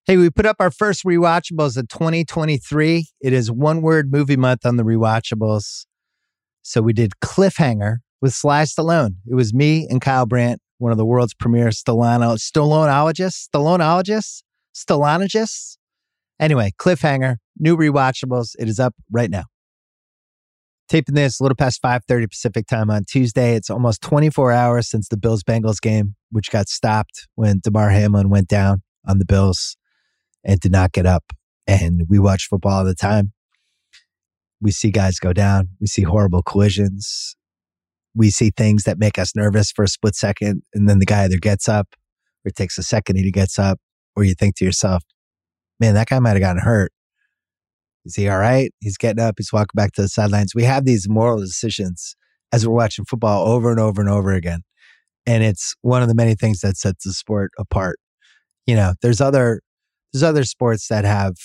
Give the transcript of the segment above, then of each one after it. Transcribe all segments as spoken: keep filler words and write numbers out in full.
Hey, we put up our first rewatchables of twenty twenty-three. It is one word movie month on the rewatchables. So we did Cliffhanger with Sly Stallone. It was me and Kyle Brandt, one of the world's premier Stallone, Stalloneologists, Stalloneologists, Stallonologists. Anyway, Cliffhanger, new rewatchables. It is up right now. Taping this a little past five thirty Pacific time on Tuesday. It's almost twenty-four hours since the Bills-Bengals game, which got stopped when Damar Hamlin went down on the Bills and did not get up. And we watch football all the time. We see guys go down. We see horrible collisions. We see things that make us nervous for a split second. And then the guy either gets up or it takes a second and he gets up, or you think to yourself, man, that guy might have gotten hurt. Is he all right? He's getting up. He's walking back to the sidelines. We have these moral decisions as we're watching football over and over and over again. And it's one of the many things that sets the sport apart. You know, there's other There's other sports that have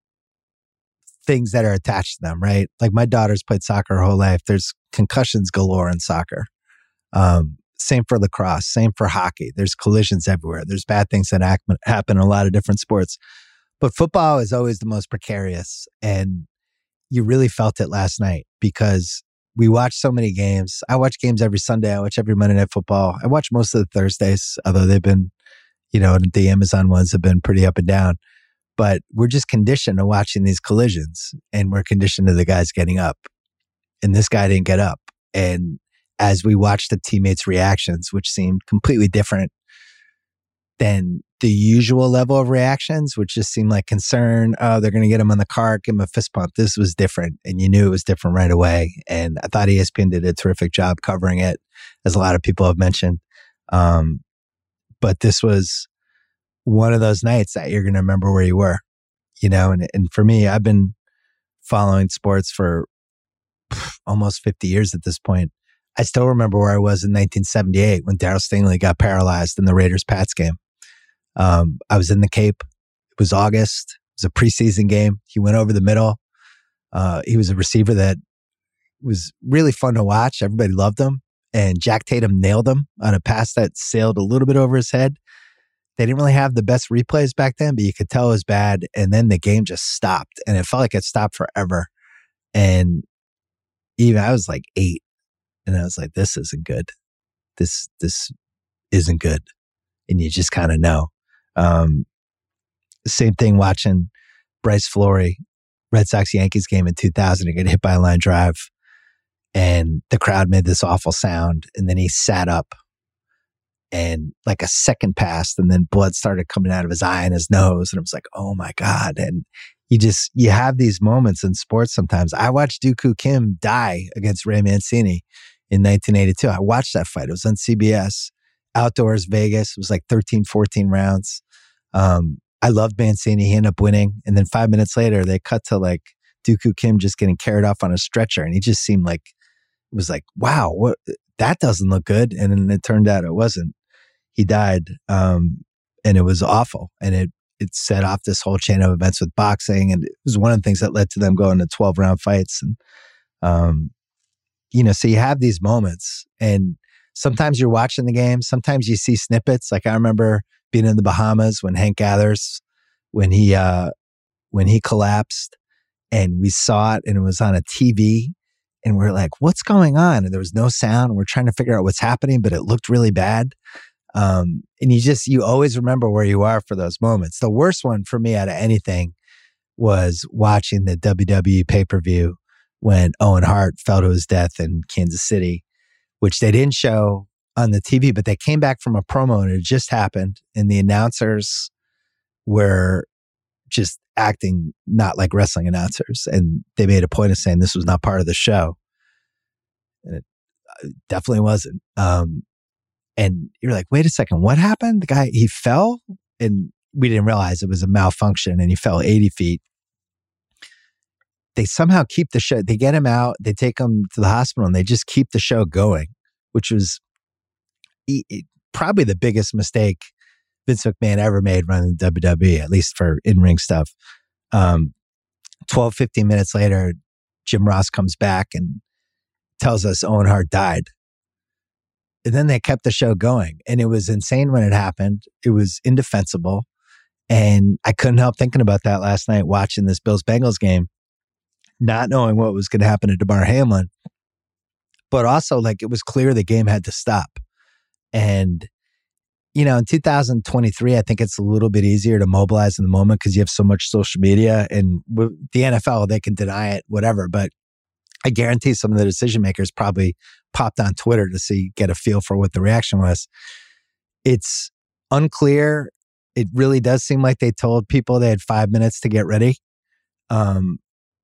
things that are attached to them, right? Like my daughter's played soccer her whole life. There's concussions galore in soccer. Um, same for lacrosse, same for hockey. There's collisions everywhere. There's bad things that act, happen in a lot of different sports. But football is always the most precarious. And you really felt it last night because we watch so many games. I watch games every Sunday. I watch every Monday Night Football. I watch most of the Thursdays, although they've been, you know, the Amazon ones have been pretty up and down. But we're just conditioned to watching these collisions, and we're conditioned to the guys getting up. And this guy didn't get up. And as we watched the teammates' reactions, which seemed completely different than the usual level of reactions, which just seemed like concern, oh, they're going to get him on the car, give him a fist pump. This was different, and you knew it was different right away. And I thought E S P N did a terrific job covering it, as a lot of people have mentioned. Um, But this was one of those nights that you're going to remember where you were, you know, and, and for me, I've been following sports for pff, almost fifty years at this point. I still remember where I was in nineteen seventy-eight when Darryl Stingley got paralyzed in the Raiders-Pats game. Um, I was in the Cape. It was August. It was a preseason game. He went over the middle. Uh, he was a receiver that was really fun to watch. Everybody loved him. And Jack Tatum nailed him on a pass that sailed a little bit over his head. They didn't really have the best replays back then, but you could tell it was bad. And then the game just stopped. And it felt like it stopped forever. And even I was like eight. And I was like, this isn't good. This this isn't good. And you just kind of know. Um, same thing watching Bryce Flory, Red Sox-Yankees game in two thousand. He got hit by a line drive. And the crowd made this awful sound. And then he sat up and like a second passed, and then blood started coming out of his eye and his nose. And I was like, oh my God. And you just, you have these moments in sports sometimes. I watched Dooku Kim die against Ray Mancini in nineteen eighty-two. I watched that fight. It was on C B S, outdoors, Vegas. It was like thirteen, fourteen rounds. Um, I loved Mancini. He ended up winning. And then five minutes later, they cut to like Dooku Kim just getting carried off on a stretcher. And he just seemed like, it was like, wow, what, that doesn't look good. And then it turned out it wasn't. He died. Um, and it was awful. And it, it set off this whole chain of events with boxing. And it was one of the things that led to them going to twelve round fights. And, um, you know, so you have these moments, and sometimes you're watching the game. Sometimes you see snippets. Like I remember being in the Bahamas when Hank Gathers, when he, uh, when he collapsed, and we saw it and it was on a T V. And we're like, what's going on? And there was no sound. And we're trying to figure out what's happening, but it looked really bad. Um, and you just, you always remember where you are for those moments. The worst one for me out of anything was watching the W W E pay-per-view when Owen Hart fell to his death in Kansas City, which they didn't show on the T V, but they came back from a promo and it just happened. And the announcers were just acting not like wrestling announcers. And they made a point of saying this was not part of the show. And it definitely wasn't. Um, and you're like, wait a second, what happened? The guy, he fell, and we didn't realize it was a malfunction, and he fell eighty feet. They somehow keep the show. They get him out, they take him to the hospital, and they just keep the show going, which was e- probably the biggest mistake Vince McMahon ever made running the W W E, at least for in-ring stuff. Um, twelve, fifteen minutes later, Jim Ross comes back and tells us Owen Hart died. And then they kept the show going. And it was insane when it happened. It was indefensible. And I couldn't help thinking about that last night watching this Bills-Bengals game, not knowing what was going to happen to Damar Hamlin. But also, like, it was clear the game had to stop. And, you know, in two thousand twenty-three, I think it's a little bit easier to mobilize in the moment because you have so much social media. And with the N F L, they can deny it, whatever. But I guarantee some of the decision makers probably popped on Twitter to see, get a feel for what the reaction was. It's unclear. It really does seem like they told people they had five minutes to get ready. Um,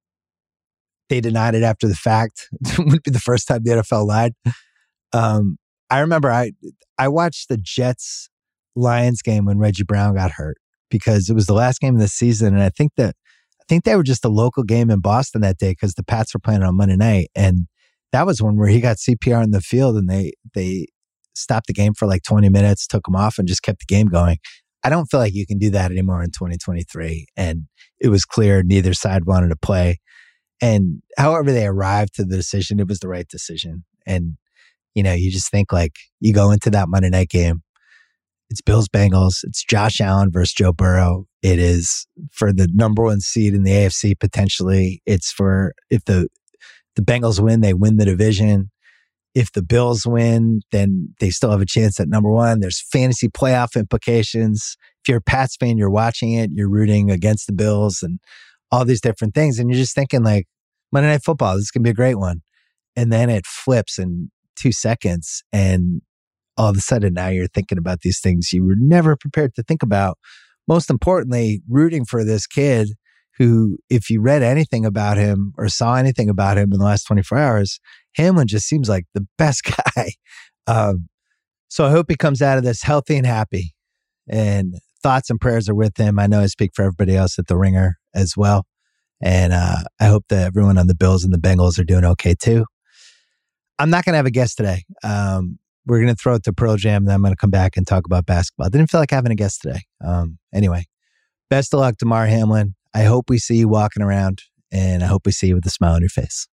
they denied it after the fact. It wouldn't be the first time the N F L lied. Um, I remember I I watched the Jets Lions game when Reggie Brown got hurt because it was the last game of the season, and I think that I think they were just a local game in Boston that day because the Pats were playing on Monday night, and that was one where he got C P R in the field, and they they stopped the game for like twenty minutes, took him off, and just kept the game going. I don't feel like you can do that anymore in twenty twenty-three, and it was clear neither side wanted to play. And however they arrived to the decision, it was the right decision. And you know, you just think like you go into that Monday night game, it's Bills Bengals, it's Josh Allen versus Joe Burrow. It is for the number one seed in the A F C potentially. It's for if the the Bengals win, they win the division. If the Bills win, then they still have a chance at number one. There's fantasy playoff implications. If you're a Pats fan, you're watching it, you're rooting against the Bills and all these different things. And you're just thinking like, Monday Night Football, this is going to be a great one. And then it flips in two seconds. And all of a sudden now you're thinking about these things you were never prepared to think about. Most importantly, rooting for this kid who, if you read anything about him or saw anything about him in the last twenty-four hours, Hamlin just seems like the best guy. Um, so I hope he comes out of this healthy and happy. And thoughts and prayers are with him. I know I speak for everybody else at The Ringer as well. And uh, I hope that everyone on the Bills and the Bengals are doing okay too. I'm not going to have a guest today. Um, we're going to throw it to Pearl Jam, then I'm going to come back and talk about basketball. I didn't feel like having a guest today. Um, anyway, best of luck to Damar Hamlin. I hope we see you walking around, and I hope we see you with a smile on your face.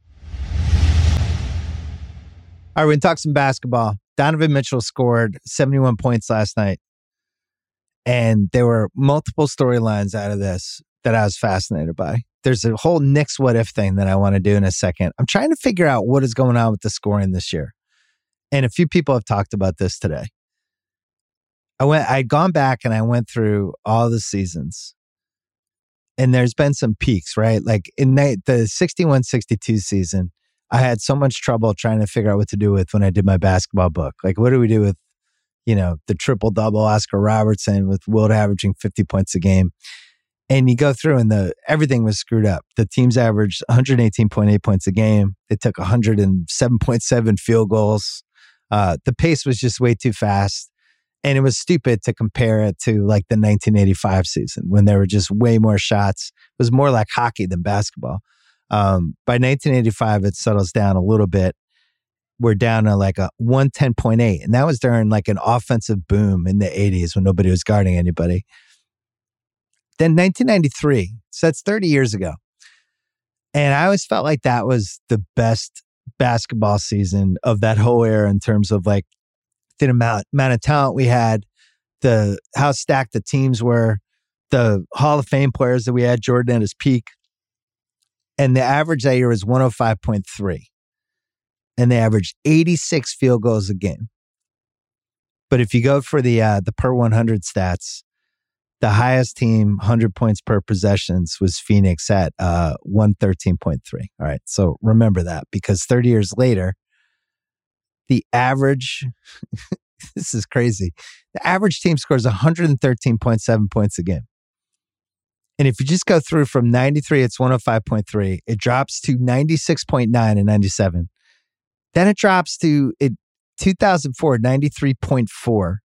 All right, we're going to talk some basketball. Donovan Mitchell scored seventy-one points last night, and there were multiple storylines out of this that I was fascinated by. There's a whole Knicks what if thing that I want to do in a second. I'm trying to figure out what is going on with the scoring this year. And a few people have talked about this today. I went, I'd gone back and I went through all the seasons. And there's been some peaks, right? Like in the sixty-one sixty-two season, I had so much trouble trying to figure out what to do with when I did my basketball book. Like, what do we do with, you know, the triple double Oscar Robertson with Wilt averaging fifty points a game? And you go through and the everything was screwed up. The teams averaged one hundred eighteen point eight points a game. They took one hundred seven point seven field goals. Uh, the pace was just way too fast. And it was stupid to compare it to like the nineteen eighty-five season when there were just way more shots. It was more like hockey than basketball. Um, by nineteen eighty-five, it settles down a little bit. We're down to like a one ten point eight. And that was during like an offensive boom in the eighties when nobody was guarding anybody. Then nineteen ninety-three, so that's thirty years ago. And I always felt like that was the best basketball season of that whole era in terms of like the amount, amount of talent we had, the how stacked the teams were, the Hall of Fame players that we had, Jordan at his peak. And the average that year was one oh five point three. And they averaged eighty-six field goals a game. But if you go for the uh, the per one hundred stats, the highest team, one hundred points per possessions, was Phoenix at uh, one thirteen point three. All right, so remember that because thirty years later, the average, this is crazy, the average team scores one hundred thirteen point seven points a game. And if you just go through from ninety-three, it's one oh five point three. It drops to ninety-six point nine in ninety-seven. Then it drops to it, two thousand four, ninety-three point four.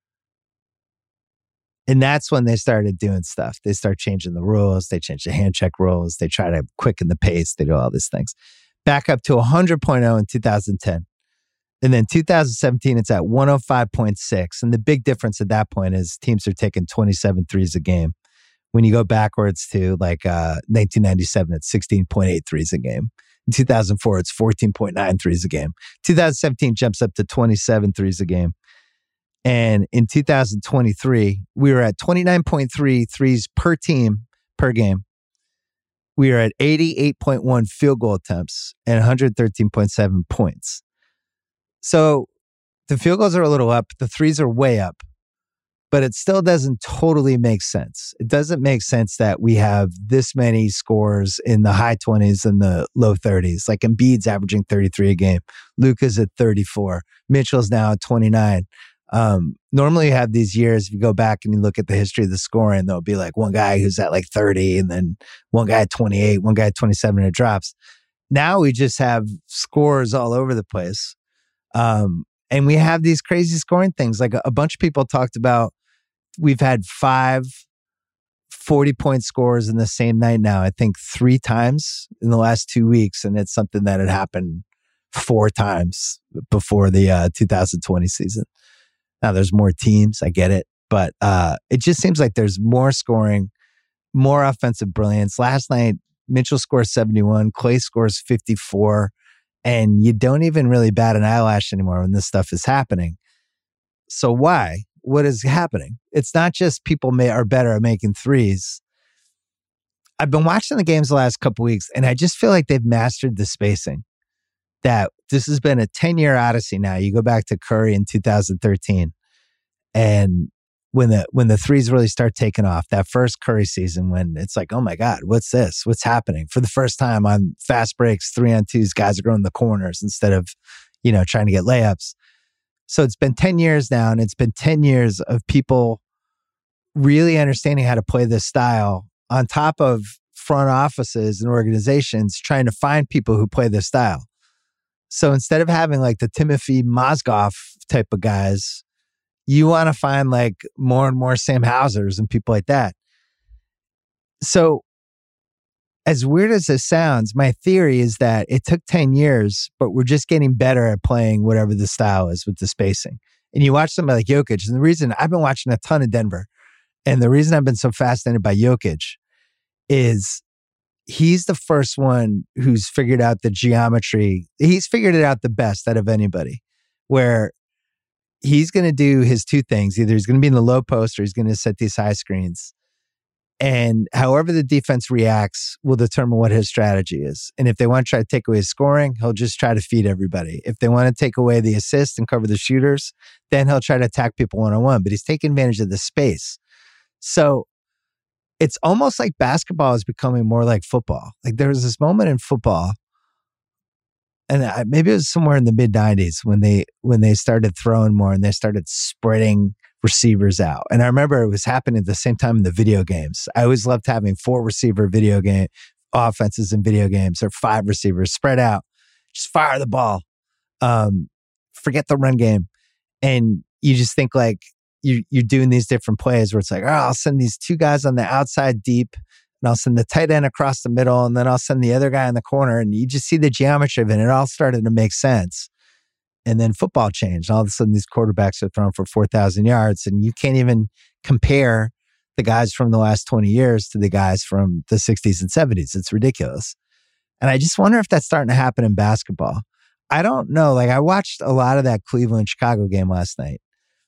And that's when they started doing stuff. They start changing the rules. They change the hand check rules. They try to quicken the pace. They do all these things. Back up to one hundred point oh in two thousand ten. And then two thousand seventeen, it's at one oh five point six. And the big difference at that point is teams are taking twenty-seven threes a game. When you go backwards to like uh, nineteen ninety-seven, it's sixteen point eight threes a game. In two thousand four, it's fourteen point nine threes a game. two thousand seventeen jumps up to twenty-seven threes a game. And in two thousand twenty-three, we were at twenty-nine point three threes per team per game. We are at eighty-eight point one field goal attempts and one hundred thirteen point seven points. So the field goals are a little up. The threes are way up. But it still doesn't totally make sense. It doesn't make sense that we have this many scores in the high twenties and the low thirties. Like Embiid's averaging thirty-three a game. Luka's at thirty-four. Mitchell's now at twenty-nine. Um, normally you have these years, if you go back and you look at the history of the scoring, there'll be like one guy who's at like thirty and then one guy at twenty-eight, one guy at twenty-seven, and it drops. Now we just have scores all over the place. Um, and we have these crazy scoring things. Like a, a bunch of people talked about, we've had five forty-point scores in the same night now, I think three times in the last two weeks. And it's something that had happened four times before the uh, two thousand twenty season. Now, there's more teams, I get it. But uh, it just seems like there's more scoring, more offensive brilliance. Last night, Mitchell scores seventy-one, Clay scores fifty-four. And you don't even really bat an eyelash anymore when this stuff is happening. So why? What is happening? It's not just people may, are better at making threes. I've been watching the games the last couple weeks, and I just feel like they've mastered the spacing. That this has been a ten-year odyssey now. You go back to Curry in two thousand thirteen, and when the when the threes really start taking off, that first Curry season when it's like, oh my God, what's this? What's happening? For the first time on fast breaks, three on twos, guys are going to the corners instead of, you know, trying to get layups. So it's been ten years now, and it's been ten years of people really understanding how to play this style on top of front offices and organizations trying to find people who play this style. So instead of having like the Timothy Mozgov type of guys, you want to find like more and more Sam Hausers and people like that. So as weird as this sounds, my theory is that it took ten years, but we're just getting better at playing whatever the style is with the spacing. And you watch somebody like Jokic, and the reason I've been watching a ton of Denver, and the reason I've been so fascinated by Jokic is he's the first one who's figured out the geometry. He's figured it out the best out of anybody, where he's going to do his two things. Either he's going to be in the low post or he's going to set these high screens. And however the defense reacts will determine what his strategy is. And if they want to try to take away his scoring, he'll just try to feed everybody. If they want to take away the assist and cover the shooters, then he'll try to attack people one-on-one. But he's taking advantage of the space. So it's almost like basketball is becoming more like football. Like there was this moment in football, and I, maybe it was somewhere in the mid nineties when they when they started throwing more and they started spreading receivers out. And I remember it was happening at the same time in the video games. I always loved having four receiver video game offenses in video games, or five receivers spread out. Just fire the ball. Um, forget the run game. And you just think like you, you're doing these different plays where it's like, oh, I'll send these two guys on the outside deep, and I'll send the tight end across the middle, and then I'll send the other guy in the corner. And you just see the geometry of it, and it all started to make sense. And then football changed. All of a sudden, these quarterbacks are throwing for four thousand yards, and you can't even compare the guys from the last twenty years to the guys from the sixties and seventies. It's ridiculous. And I just wonder if that's starting to happen in basketball. I don't know. Like, I watched a lot of that Cleveland-Chicago game last night.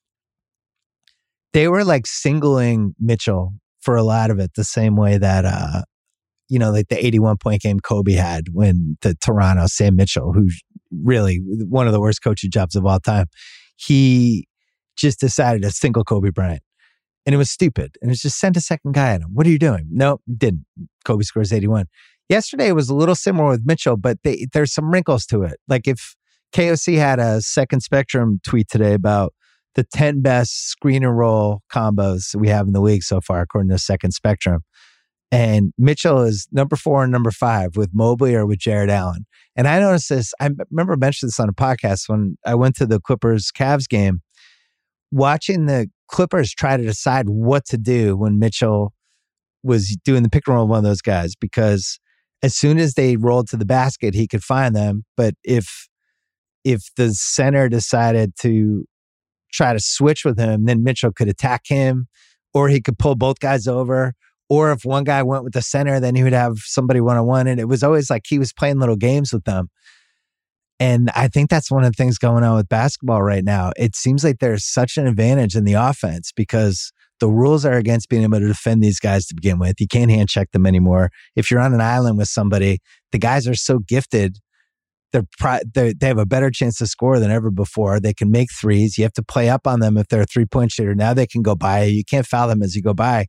They were like singling Mitchell for a lot of it the same way that, uh, you know, like the eighty-one point game Kobe had when the Toronto, Sam Mitchell, who's really one of the worst coaching jobs of all time, he just decided to single Kobe Bryant. And it was stupid. And it's just send a second guy at him. What are you doing? No, didn't. Kobe scores eighty-one. Yesterday was a little similar with Mitchell, but they, there's some wrinkles to it. Like if K O C had a Second Spectrum tweet today about the ten best screen and roll combos we have in the league so far, according to Second Spectrum. And Mitchell is number four and number five with Mobley or with Jared Allen. And I noticed this, I remember mentioning this on a podcast when I went to the Clippers-Cavs game, watching the Clippers try to decide what to do when Mitchell was doing the pick and roll with one of those guys, because as soon as they rolled to the basket, he could find them. But if if the center decided to try to switch with him, then Mitchell could attack him, or he could pull both guys over. Or if one guy went with the center, then he would have somebody one-on-one. And it was always like he was playing little games with them. And I think that's one of the things going on with basketball right now. It seems like there's such an advantage in the offense because the rules are against being able to defend these guys to begin with. You can't hand check them anymore. If you're on an island with somebody, the guys are so gifted. They're, pri- they're they have a better chance to score than ever before. They can make threes. You have to play up on them if they're a three-point shooter. Now they can go by. You can't foul them as you go by.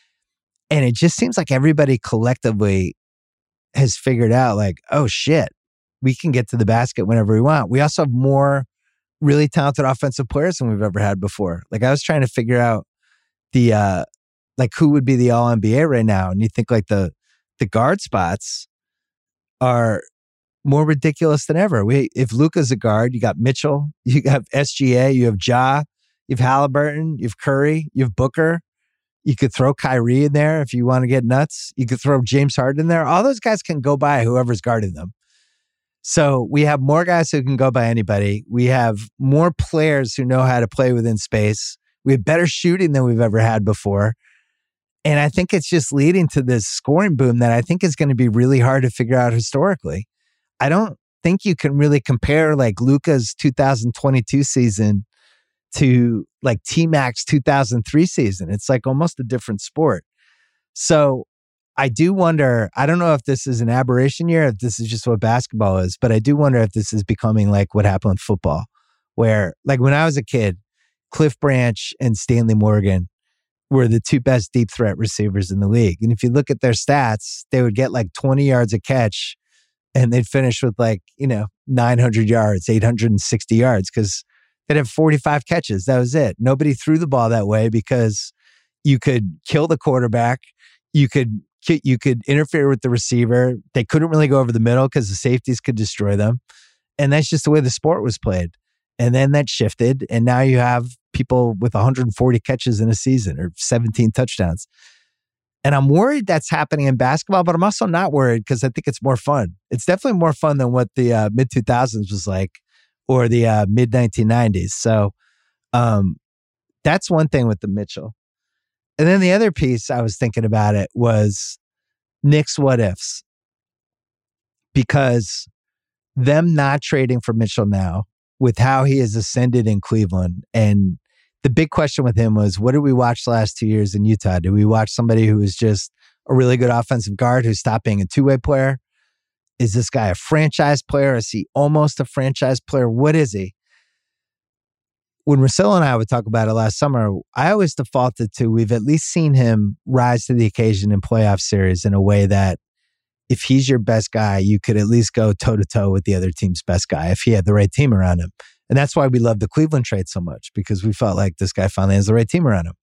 And it just seems like everybody collectively has figured out like, oh shit, we can get to the basket whenever we want. We also have more really talented offensive players than we've ever had before. Like I was trying to figure out the uh like who would be the all N B A right now, and you think like the the guard spots are more ridiculous than ever. We if Luka's a guard, you got Mitchell, you have S G A, you have Ja, you have Halliburton, you have Curry, you have Booker. You could throw Kyrie in there if you want to get nuts. You could throw James Harden in there. All those guys can go by whoever's guarding them. So we have more guys who can go by anybody. We have more players who know how to play within space. We have better shooting than we've ever had before. And I think it's just leading to this scoring boom that I think is going to be really hard to figure out historically. I don't think you can really compare like Luka's two thousand twenty-two season to like T-Mac's two thousand three season. It's like almost a different sport. So I do wonder, I don't know if this is an aberration year, if this is just what basketball is, but I do wonder if this is becoming like what happened with football, where like when I was a kid, Cliff Branch and Stanley Morgan were the two best deep threat receivers in the league. And if you look at their stats, they would get like twenty yards a catch and they'd finish with like, you know, nine hundred yards, eight hundred sixty yards because they'd have forty-five catches. That was it. Nobody threw the ball that way because you could kill the quarterback. You could you could interfere with the receiver. They couldn't really go over the middle because the safeties could destroy them. And that's just the way the sport was played. And then that shifted. And now you have people with one hundred forty catches in a season or seventeen touchdowns. And I'm worried that's happening in basketball, but I'm also not worried because I think it's more fun. It's definitely more fun than what the uh, mid two thousands was like or the uh, mid nineteen nineties. So um, that's one thing with the Mitchell. And then the other piece I was thinking about it was Knicks what ifs. Because them not trading for Mitchell now with how he has ascended in Cleveland. And the big question with him was, what did we watch the last two years in Utah? Did we watch somebody who was just a really good offensive guard who stopped being a two-way player? Is this guy a franchise player? Is he almost a franchise player? What is he? When Russillo and I would talk about it last summer, I always defaulted to we've at least seen him rise to the occasion in playoff series in a way that if he's your best guy, you could at least go toe-to-toe with the other team's best guy if he had the right team around him. And that's why we love the Cleveland trade so much, because we felt like this guy finally has the right team around him.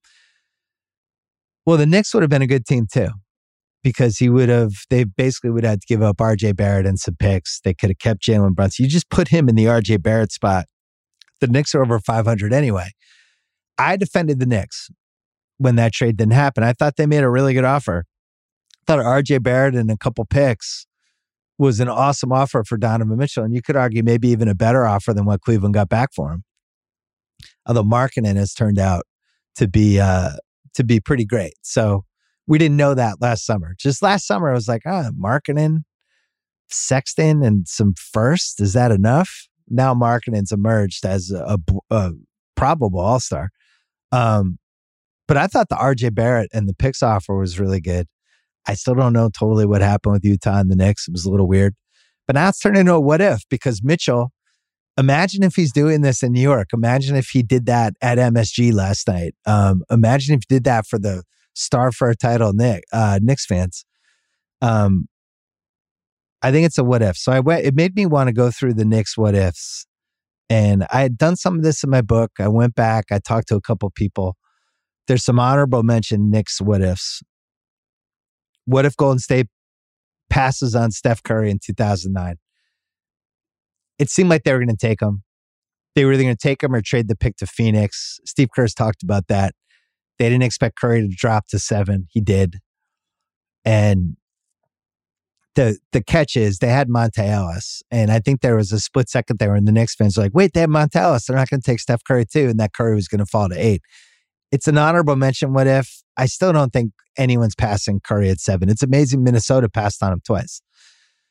Well, the Knicks would have been a good team too, because he would have, they basically would have to give up R J Barrett and some picks. They could have kept Jalen Brunson. You just put him in the R J Barrett spot. The Knicks are over five hundred anyway. I defended the Knicks when that trade didn't happen. I thought they made a really good offer. I thought R J Barrett and a couple picks was an awesome offer for Donovan Mitchell. And you could argue maybe even a better offer than what Cleveland got back for him. Although Markkanen has turned out to be uh, to be pretty great. So we didn't know that last summer. Just last summer, I was like, ah, oh, Markkanen, Sexton, and some first. Is that enough? Now Markkanen's emerged as a, a, a probable all-star. Um, but I thought the R J Barrett and the picks offer was really good. I still don't know totally what happened with Utah and the Knicks. It was a little weird. But now it's turning into a what if, because Mitchell, imagine if he's doing this in New York. Imagine if he did that at M S G last night. Um, imagine if he did that for the star for a title Nick, uh, Knicks fans. Um, I think it's a what if. So I went, it made me want to go through the Knicks what ifs. And I had done some of this in my book. I went back, I talked to a couple people. There's some honorable mention Knicks what ifs. What if Golden State passes on Steph Curry in two thousand nine? It seemed like they were going to take him. They were either going to take him or trade the pick to Phoenix. Steve Kerr's talked about that. They didn't expect Curry to drop to seven. He did. And the the catch is they had Monta Ellis. And I think there was a split second there when the Knicks fans were like, wait, they have Monta Ellis. They're not going to take Steph Curry too. And that Curry was going to fall to eight. It's an honorable mention. What if? I still don't think anyone's passing Curry at seven. It's amazing Minnesota passed on him twice.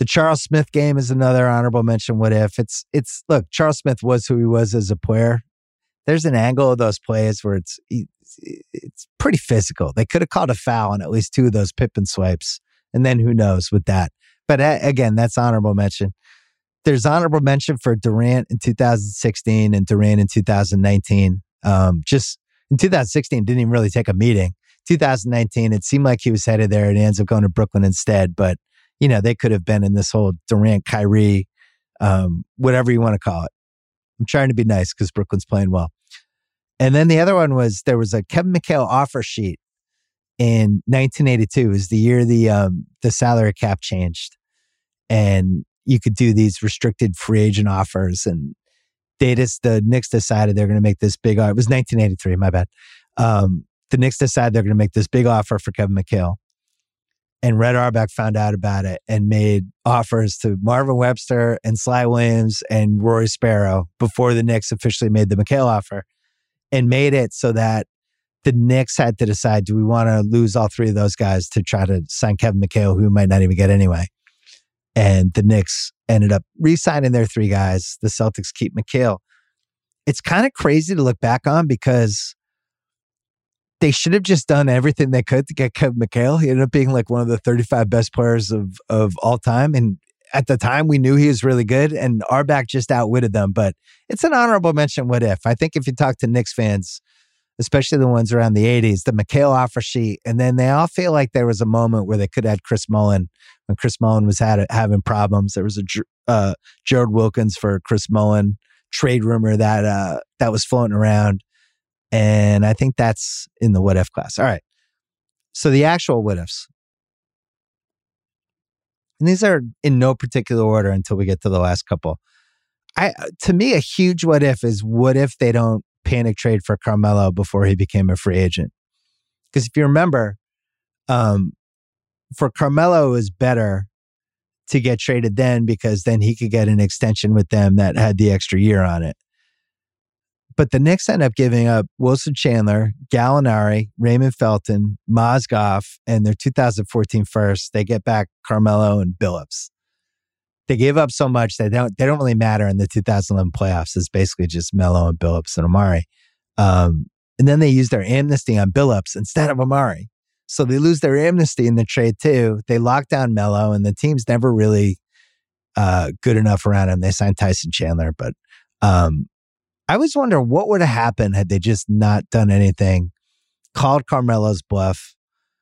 The Charles Smith game is another honorable mention. What if it's it's look, Charles Smith was who he was as a player. There's an angle of those plays where it's it's pretty physical. They could have called a foul on at least two of those Pippen swipes, and then who knows with that. But uh, again, that's honorable mention. There's honorable mention for Durant in two thousand sixteen and Durant in two thousand nineteen. Um, just in two thousand sixteen, didn't even really take a meeting. two thousand nineteen, it seemed like he was headed there, and he ends up going to Brooklyn instead. But you know, they could have been in this whole Durant, Kyrie, um, whatever you want to call it. I'm trying to be nice because Brooklyn's playing well. And then the other one was there was a Kevin McHale offer sheet in nineteen eighty-two. It was the year the um, the salary cap changed, and you could do these restricted free agent offers. And they just the Knicks decided they're going to make this big. It was nineteen eighty-three. My bad. Um, the Knicks decided they're going to make this big offer for Kevin McHale. And Red Auerbach found out about it and made offers to Marvin Webster and Sly Williams and Rory Sparrow before the Knicks officially made the McHale offer, and made it so that the Knicks had to decide, do we want to lose all three of those guys to try to sign Kevin McHale, who we might not even get anyway? And the Knicks ended up re-signing their three guys. The Celtics keep McHale. It's kind of crazy to look back on because they should have just done everything they could to get Kevin McHale. He ended up being like one of the thirty-five best players of of all time. And at the time, we knew he was really good, and Auerbach just outwitted them. But it's an honorable mention, what if. I think if you talk to Knicks fans, especially the ones around the eighties, the McHale offer sheet, and then they all feel like there was a moment where they could have had Chris Mullin when Chris Mullin was had, having problems. There was a uh, Gerald Wilkins for Chris Mullin trade rumor that uh, that was floating around. And I think that's in the what if class. All right. So the actual what ifs. And these are in no particular order until we get to the last couple. I to me, a huge what if is what if they don't panic trade for Carmelo before he became a free agent? Because if you remember, um, for Carmelo, it was better to get traded then because then he could get an extension with them that had the extra year on it. But the Knicks end up giving up Wilson Chandler, Gallinari, Raymond Felton, Mozgov, and their two thousand fourteen first. They get back Carmelo and Billups. They gave up so much that they don't, they don't really matter in the two thousand eleven playoffs. It's basically just Melo and Billups and Amari. Um, and then they use their amnesty on Billups instead of Amari. So they lose their amnesty in the trade too. They lock down Melo, and the team's never really uh, good enough around him. They signed Tyson Chandler, but um, I always wonder what would have happened had they just not done anything, called Carmelo's bluff,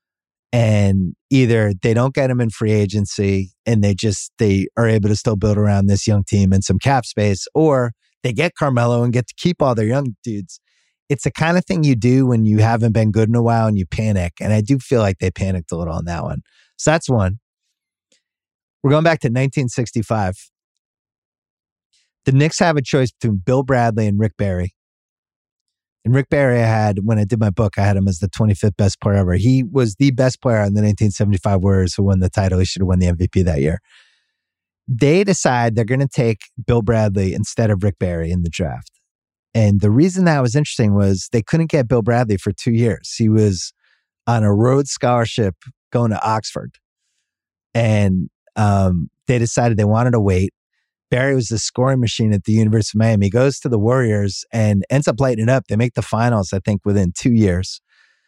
and either they don't get him in free agency and they just, they are able to still build around this young team and some cap space, or they get Carmelo and get to keep all their young dudes. It's the kind of thing you do when you haven't been good in a while and you panic. And I do feel like they panicked a little on that one. So that's one. We're going back to nineteen sixty-five. The Knicks have a choice between Bill Bradley and Rick Barry. And Rick Barry, I had, when I did my book, I had him as the twenty-fifth best player ever. He was the best player on the nineteen seventy-five Warriors who won the title. He should have won the M V P that year. They decide they're going to take Bill Bradley instead of Rick Barry in the draft. And the reason that was interesting was they couldn't get Bill Bradley for two years. He was on a Rhodes Scholarship going to Oxford. And um, they decided they wanted to wait. Barry was the scoring machine at the University of Miami. He goes to the Warriors and ends up lighting it up. They make the finals, I think, within two years.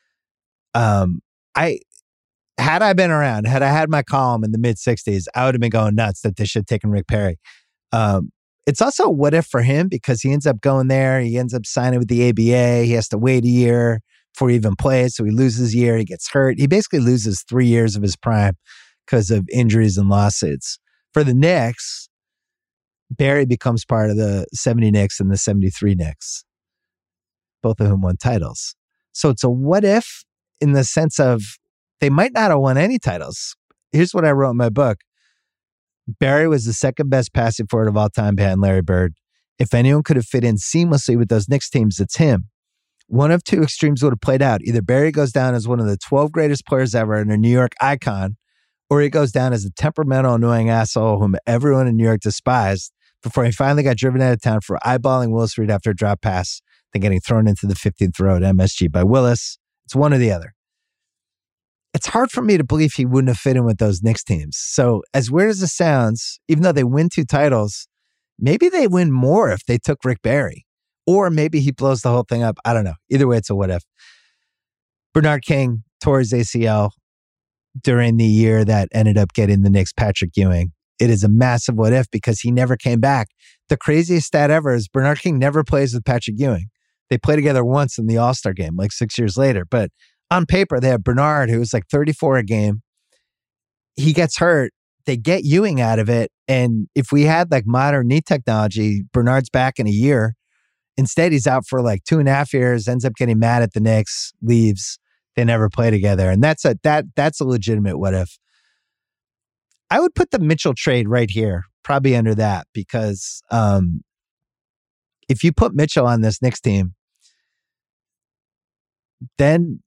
Um, I had I been around, had I had my column in the mid sixties, I would have been going nuts that they should have taken Rick Barry. Um, it's also a what if for him because he ends up going there. He ends up signing with the A B A. He has to wait a year before he even plays. So he loses a year. He gets hurt. He basically loses three years of his prime because of injuries and lawsuits. For the Knicks, Barry becomes part of the seventy Knicks and the seventy-three Knicks, both of whom won titles. So it's a what if in the sense of they might not have won any titles. Here's what I wrote in my book. Barry was the second best passing forward of all time behind Larry Bird. If anyone could have fit in seamlessly with those Knicks teams, it's him. One of two extremes would have played out. Either Barry goes down as one of the twelve greatest players ever and a New York icon, or he goes down as a temperamental, annoying asshole whom everyone in New York despised before he finally got driven out of town for eyeballing Willis Reed after a drop pass, then getting thrown into the fifteenth row at M S G by Willis. It's one or the other. it's hard for me to believe he wouldn't have fit in with those Knicks teams. So as weird as it sounds, even though they win two titles, maybe they win more if they took Rick Barry. Or maybe he blows the whole thing up. I don't know. Either way, it's a what if. Bernard King tore his A C L during the year that ended up getting the Knicks Patrick Ewing. It is a massive what if because he never came back. The craziest stat ever is Bernard King never plays with Patrick Ewing. They play together once in the All-Star game, like six years later. But on paper, they have Bernard, who was like thirty-four a game. He gets hurt. They get Ewing out of it. And if we had like modern knee technology, Bernard's back in a year. Instead, he's out for like two and a half years, ends up getting mad at the Knicks, leaves. They never play together. And that's a that that's a legitimate what if. I would put the Mitchell trade right here, probably under that, because um, if you put Mitchell on this Knicks team, then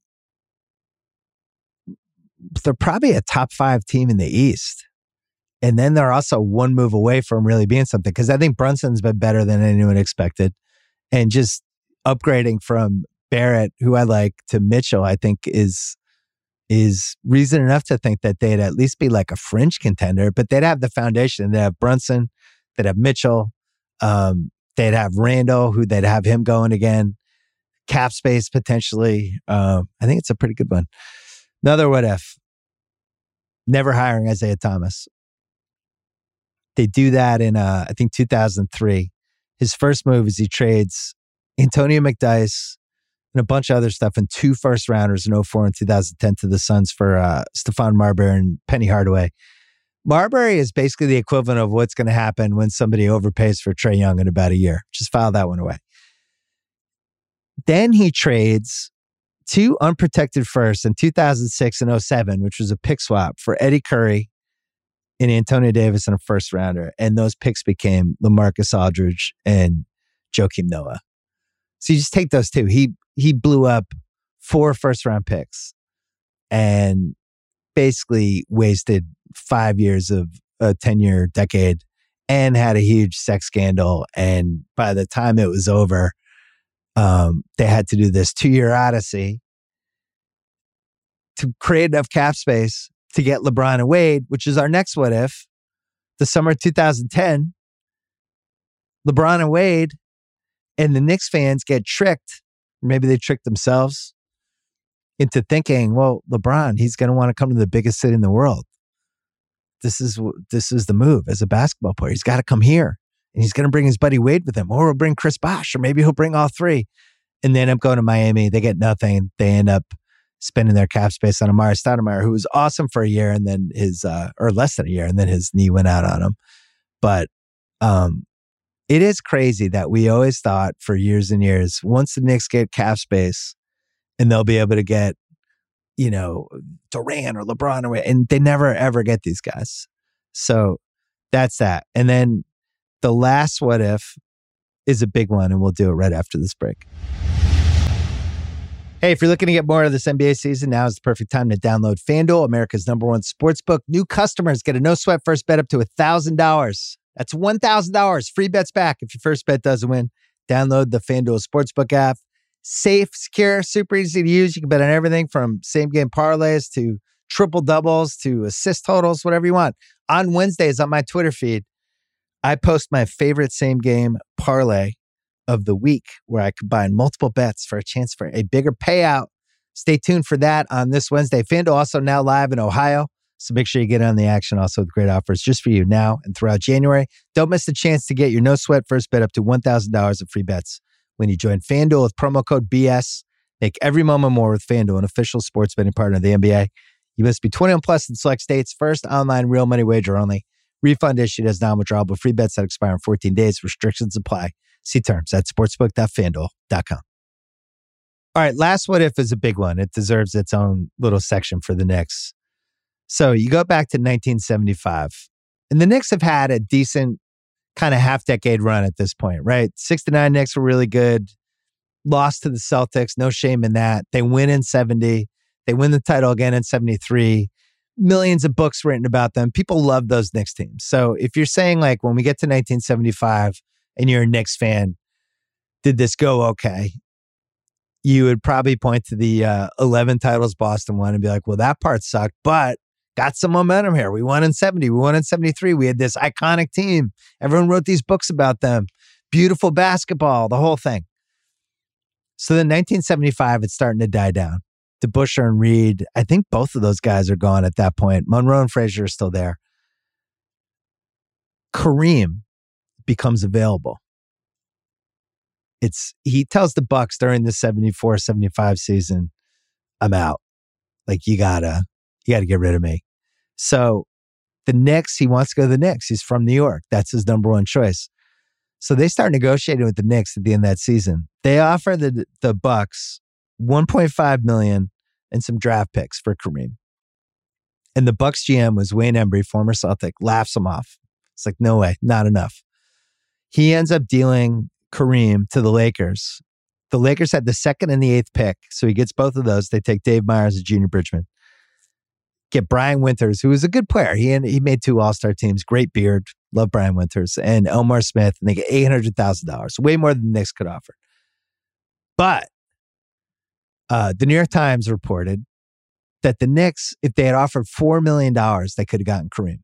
they're probably a top five team in the East. And then they're also one move away from really being something, because I think Brunson's been better than anyone expected. And just upgrading from Barrett, who I like, to Mitchell, I think is is reason enough to think that they'd at least be like a fringe contender, but they'd have the foundation. They'd have Brunson, they'd have Mitchell, um, they'd have Randall, who they'd have him going again, cap space potentially. Um, I think it's a pretty good one. Another what if, never hiring Isaiah Thomas. They do that in, uh, I think, two thousand three. His first move is he trades Antonio McDyess and a bunch of other stuff and two first rounders in oh four and two thousand ten to the Suns for uh, Stephon Marbury and Penny Hardaway. Marbury is basically the equivalent of what's going to happen when somebody overpays for Trae Young in about a year. Just file that one away. Then he trades two unprotected firsts in two thousand six and oh seven, which was a pick swap for Eddie Curry and Antonio Davis and a first rounder. And those picks became LaMarcus Aldridge and Joakim Noah. So you just take those two. He he blew up four first round picks and basically wasted five years of a ten year decade and had a huge sex scandal. And by the time it was over, um, they had to do this two year odyssey to create enough cap space to get LeBron and Wade, which is our next what if. The summer of two thousand ten, LeBron and Wade and the Knicks fans get tricked. Maybe they tricked themselves into thinking, well, LeBron, he's going to want to come to the biggest city in the world. This is this is the move as a basketball player. He's got to come here, and he's going to bring his buddy Wade with him, or he'll bring Chris Bosh, or maybe he'll bring all three. And they end up going to Miami. They get nothing. They end up spending their cap space on Amari Stoudemire, who was awesome for a year, and then his uh, or less than a year, and then his knee went out on him. But um, it is crazy that we always thought for years and years, once the Knicks get cap space, and they'll be able to get, you know, Durant or LeBron, or, and they never ever get these guys. So that's that. And then the last what if is a big one, and we'll do it right after this break. Hey, if you're looking to get more of this N B A season, now is the perfect time to download FanDuel, America's number one sportsbook. New customers get a no-sweat first bet up to one thousand dollars. That's one thousand dollars. Free bets back if your first bet doesn't win. Download the FanDuel Sportsbook app. Safe, secure, super easy to use. You can bet on everything from same-game parlays to triple-doubles to assist totals, whatever you want. On Wednesdays on my Twitter feed, I post my favorite same-game parlay of the week, where I combine multiple bets for a chance for a bigger payout. Stay tuned for that on this Wednesday. FanDuel also now live in Ohio, so make sure you get on the action also with great offers just for you now and throughout January. Don't miss the chance to get your no-sweat first bet up to one thousand dollars of free bets when you join FanDuel with promo code B S. Make every moment more with FanDuel, an official sports betting partner of the N B A. You must be twenty-one plus in select states. First online real money wager only. Refund issued as non-withdrawable. Free bets that expire in fourteen days. Restrictions apply. See terms at sportsbook dot fanduel dot com. All right, last what if is a big one. It deserves its own little section for the Knicks. So you go back to nineteen seventy-five, and the Knicks have had a decent kind of half-decade run at this point, right? sixty-nine Knicks were really good. Lost to the Celtics, no shame in that. They win in seventy. They win the title again in seventy-three. Millions of books written about them. People love those Knicks teams. So if you're saying, like, when we get to nineteen seventy-five and you're a Knicks fan, did this go okay? you would probably point to the uh, eleven titles Boston won and be like, well, that part sucked, but got some momentum here. We won in seventy. We won in seventy-three. We had this iconic team. Everyone wrote these books about them. Beautiful basketball, the whole thing. So then nineteen seventy-five, it's starting to die down. DeBusschere and Reed, I think both of those guys are gone at that point. Monroe and Frazier are still there. Kareem becomes available. It's he tells the Bucks during the seventy-four seventy-five season, I'm out. Like, you gotta, you gotta get rid of me. So the Knicks, he wants to go to the Knicks. He's from New York. That's his number one choice. So they start negotiating with the Knicks at the end of that season. They offer the the Bucks one point five million dollars and some draft picks for Kareem. And the Bucks G M was Wayne Embry, former Celtic, laughs him off. It's like, no way, not enough. He ends up dealing Kareem to the Lakers. The Lakers had the second and the eighth pick, so he gets both of those. They take Dave Myers and Junior Bridgman. Get Brian Winters, who was a good player. He he made two All-Star teams, great beard, love Brian Winters, and Elmore Smith, and they get eight hundred thousand dollars, way more than the Knicks could offer. But uh, the New York Times reported that the Knicks, if they had offered four million dollars, they could have gotten Kareem.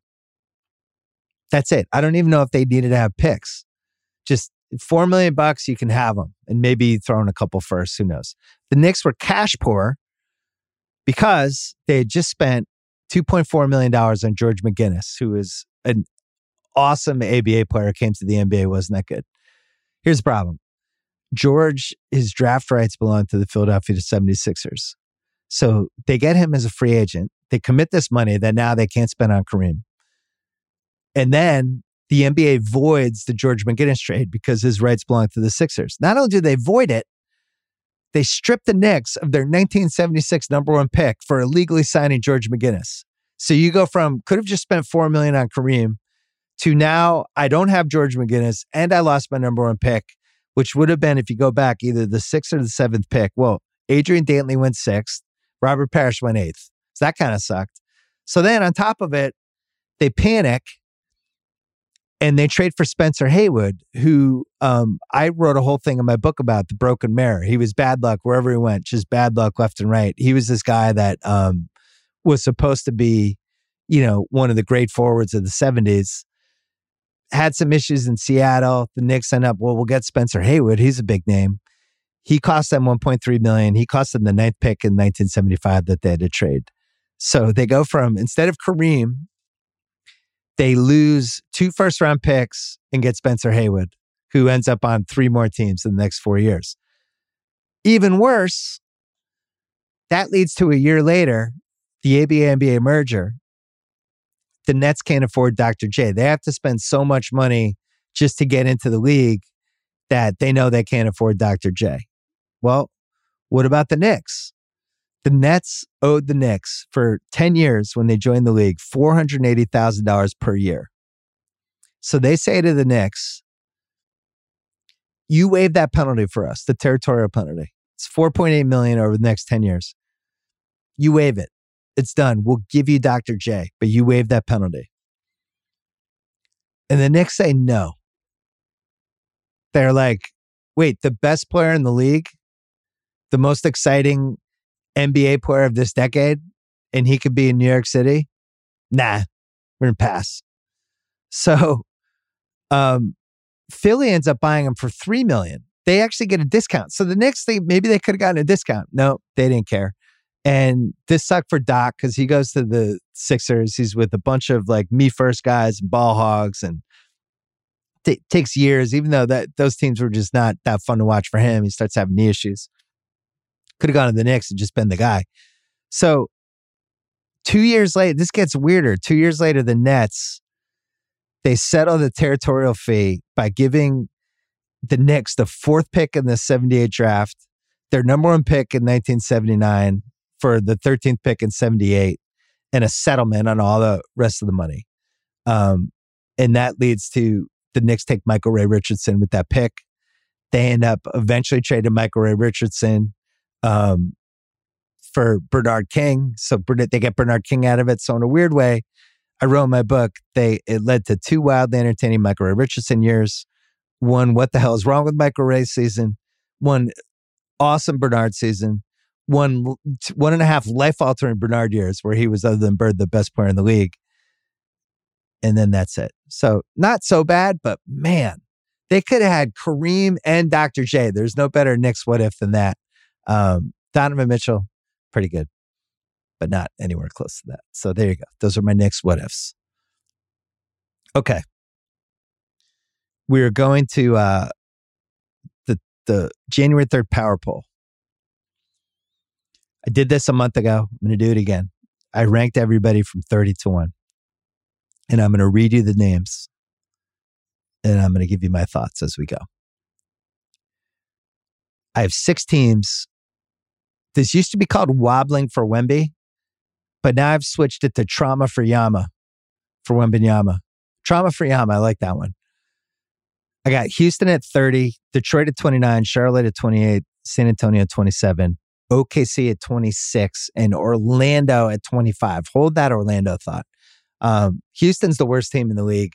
That's it. I don't even know if they needed to have picks. Just four million bucks, you can have them, and maybe throw in a couple first. Who knows? The Knicks were cash poor because they had just spent two point four million dollars on George McGinnis, who is an awesome A B A player, came to the N B A, wasn't that good. Here's the problem. George, his draft rights belong to the Philadelphia seventy-sixers. So they get him as a free agent. They commit this money that now they can't spend on Kareem. And then the N B A voids the George McGinnis trade because his rights belong to the Sixers. Not only do they void it, they strip the Knicks of their nineteen seventy-six number one pick for illegally signing George McGinnis. So you go from could have just spent four million dollars on Kareem to now I don't have George McGinnis and I lost my number one pick, which would have been, if you go back, either the sixth or the seventh pick. Well, Adrian Dantley went sixth. Robert Parrish went eighth. So that kind of sucked. So then on top of it, they panic and they trade for Spencer Haywood, who um, I wrote a whole thing in my book about, the broken mirror. He was bad luck wherever he went, just bad luck left and right. He was this guy that um, was supposed to be, you know, one of the great forwards of the seventies. Had some issues in Seattle. The Knicks end up, well, we'll get Spencer Haywood. He's a big name. He cost them one point three million dollars. He cost them the ninth pick in nineteen seventy-five that they had to trade. So they go from, instead of Kareem, they lose two first round picks and get Spencer Haywood, who ends up on three more teams in the next four years. Even worse, that leads to a year later, the A B A N B A merger. The Nets can't afford Doctor J. They have to spend so much money just to get into the league that they know they can't afford Doctor J. Well, what about the Knicks? The Nets owed the Knicks for ten years when they joined the league four hundred eighty thousand dollars per year. So they say to the Knicks, you waive that penalty for us, the territorial penalty. It's four point eight million dollars over the next ten years. You waive it. It's done. We'll give you Doctor J, but you waive that penalty. And the Knicks say no. They're like, wait, the best player in the league, the most exciting N B A player of this decade, and he could be in New York City? Nah, we're going to pass. So um, Philly ends up buying him for three million dollars. They actually get a discount. So the Knicks, they, maybe they could have gotten a discount. No, they didn't care. And this sucked for Doc because he goes to the Sixers. He's with a bunch of like me first guys, ball hogs, and it takes years, even though that those teams were just not that fun to watch for him. He starts having knee issues. Could have gone to the Knicks and just been the guy. So two years later, this gets weirder. Two years later, the Nets, they settle the territorial fee by giving the Knicks the fourth pick in the seventy-eight draft, their number one pick in nineteen seventy-nine for the thirteenth pick in seventy-eight, and a settlement on all the rest of the money. Um, and that leads to the Knicks take Michael Ray Richardson with that pick. They end up eventually trading Michael Ray Richardson um, for Bernard King. So they get Bernard King out of it. So in a weird way, I wrote in my book, they it led to two wildly entertaining Michael Ray Richardson years. One, what the hell is wrong with Michael Ray's season? One, awesome Bernard season, one, one and a half life-altering Bernard years where he was, other than Bird, the best player in the league. And then that's it. So not so bad, but man, they could have had Kareem and Doctor J. There's no better Knicks what if than that. Um, Donovan Mitchell, pretty good, but not anywhere close to that. So there you go. Those are my Knicks what ifs. Okay. We're going to uh, the the January third power poll. I did this a month ago. I'm going to do it again. I ranked everybody from thirty to one. And I'm going to read you the names. And I'm going to give you my thoughts as we go. I have six teams. This used to be called Wobbling for Wemby, but now I've switched it to Trauma for Yama, for Wembanyama. Trauma for Yama, I like that one. I got Houston at thirty, Detroit at twenty-nine, Charlotte at twenty-eight, San Antonio at twenty-seven, O K C at twenty-six, and Orlando at twenty-five. Hold that Orlando thought. Um, Houston's the worst team in the league.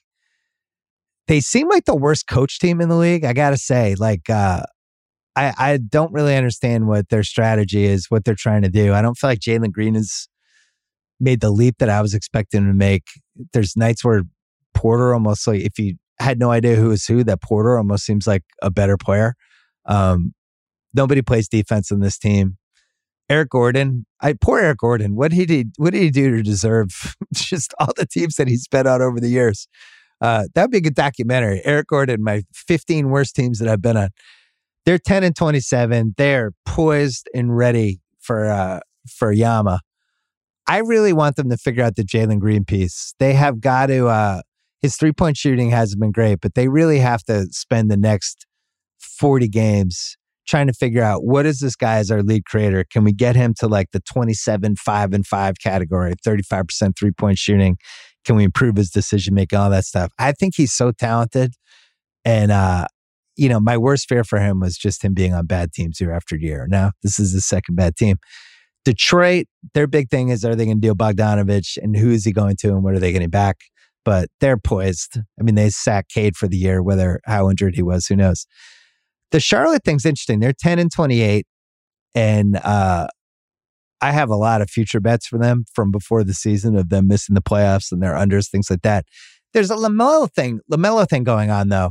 They seem like the worst coach team in the league. I got to say, like, uh, I, I don't really understand what their strategy is, what they're trying to do. I don't feel like Jalen Green has made the leap that I was expecting him to make. There's nights where Porter almost, like, if you had no idea who was who, that Porter almost seems like a better player. Um, nobody plays defense in this team. Eric Gordon, I poor Eric Gordon. What did he what did he do to deserve just all the teams that he's been on over the years? Uh, that'd be a good documentary. Eric Gordon, my fifteen worst teams that I've been on. They're ten and twenty-seven. They're poised and ready for uh, for Yama. I really want them to figure out the Jalen Green piece. They have got to. Uh, his three point shooting hasn't been great, but they really have to spend the next forty games trying to figure out what is this guy as our lead creator. Can we get him to like the twenty-seven, five and five category, thirty-five percent three point shooting? Can we improve his decision making, all that stuff? I think he's so talented. And, uh, you know, my worst fear for him was just him being on bad teams year after year. Now, this is his second bad team. Detroit, their big thing is, are they going to deal Bogdanovich, and who is he going to, and what are they getting back? But they're poised. I mean, they sacked Cade for the year, whether how injured he was, who knows? The Charlotte thing's interesting. They're ten and twenty-eight, and uh, I have a lot of future bets for them from before the season of them missing the playoffs and their unders, things like that. There's a LaMelo thing, LaMelo thing going on though.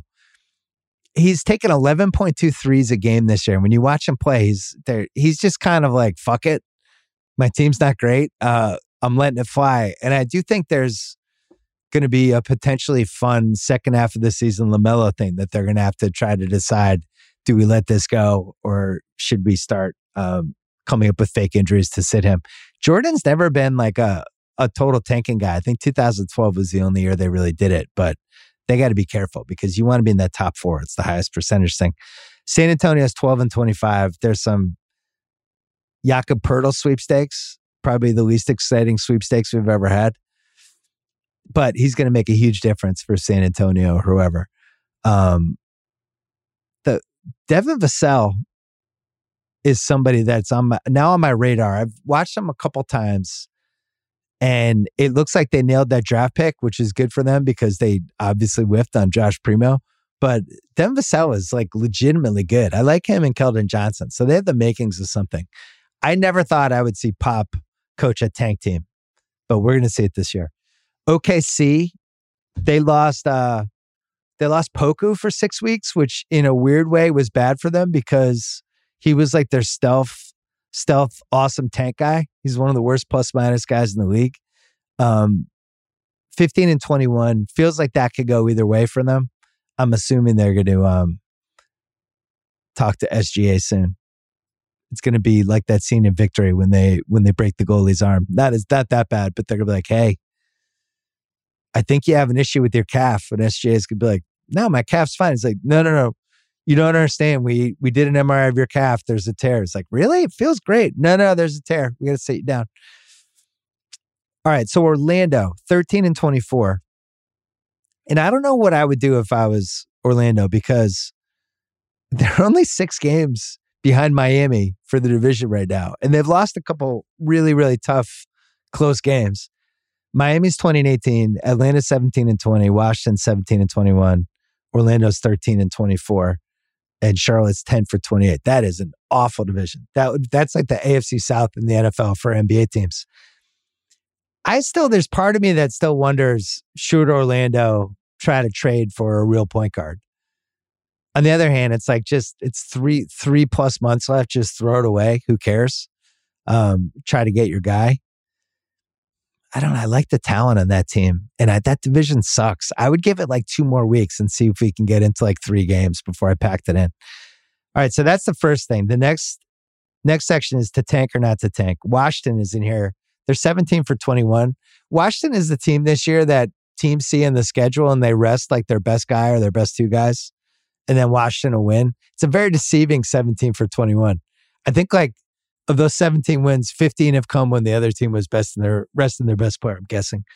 He's taken eleven point two threes a game this year. And when you watch him play, he's there. He's just kind of like, fuck it. My team's not great. Uh, I'm letting it fly. And I do think there's going to be a potentially fun second half of the season LaMelo thing that they're going to have to try to decide. Do we let this go, or should we start um, coming up with fake injuries to sit him? Jordan's never been like a, a total tanking guy. I think two thousand twelve was the only year they really did it, but they got to be careful because you want to be in that top four. It's the highest percentage thing. San Antonio's twelve and twenty-five. There's some Jakob Poeltl sweepstakes, probably the least exciting sweepstakes we've ever had. But he's going to make a huge difference for San Antonio or whoever. Um, the Devin Vassell is somebody that's on my, now on my radar. I've watched him a couple times, and it looks like they nailed that draft pick, which is good for them because they obviously whiffed on Josh Primo. But Devin Vassell is like legitimately good. I like him and Keldon Johnson. So they have the makings of something. I never thought I would see Pop coach a tank team, but we're going to see it this year. O K C, they lost uh, they lost Poku for six weeks, which in a weird way was bad for them because he was like their stealth, stealth, awesome tank guy. He's one of the worst plus minus guys in the league. Um, fifteen and twenty-one feels like that could go either way for them. I'm assuming they're going to um, talk to S G A soon. It's going to be like that scene in Victory when they when they break the goalie's arm. That is not that bad, but they're going to be like, hey, I think you have an issue with your calf. And S G A is going to be like, no, my calf's fine. It's like, no, no, no. You don't understand. We we did an M R I of your calf. There's a tear. It's like, really? It feels great. No, no, there's a tear. We got to sit you down. All right. So Orlando, thirteen and twenty-four. And I don't know what I would do if I was Orlando because they're only six games behind Miami for the division right now. And they've lost a couple really, really tough, close games. Miami's twenty and eighteen, Atlanta's seventeen and twenty, Washington seventeen and twenty-one, Orlando's thirteen and twenty-four. and Charlotte's ten for twenty-eight. That is an awful division. That would, that's like the A F C South in the N F L for N B A teams. I still, there's part of me that still wonders, should Orlando try to trade for a real point guard? On the other hand, it's like just, it's three, three plus months left. Just throw it away. Who cares? Um, try to get your guy. I don't know. I like the talent on that team. And I, that division sucks. I would give it like two more weeks and see if we can get into like three games before I packed it in. All right. So that's the first thing. The next, next section is to tank or not to tank. Washington is in here. They're seventeen for twenty-one. Washington is the team this year that teams see in the schedule and they rest like their best guy or their best two guys. And then Washington will win. It's a very deceiving seventeen for twenty-one. I think like of those seventeen wins, fifteen have come when the other team was best in their rest in their best player, I'm guessing.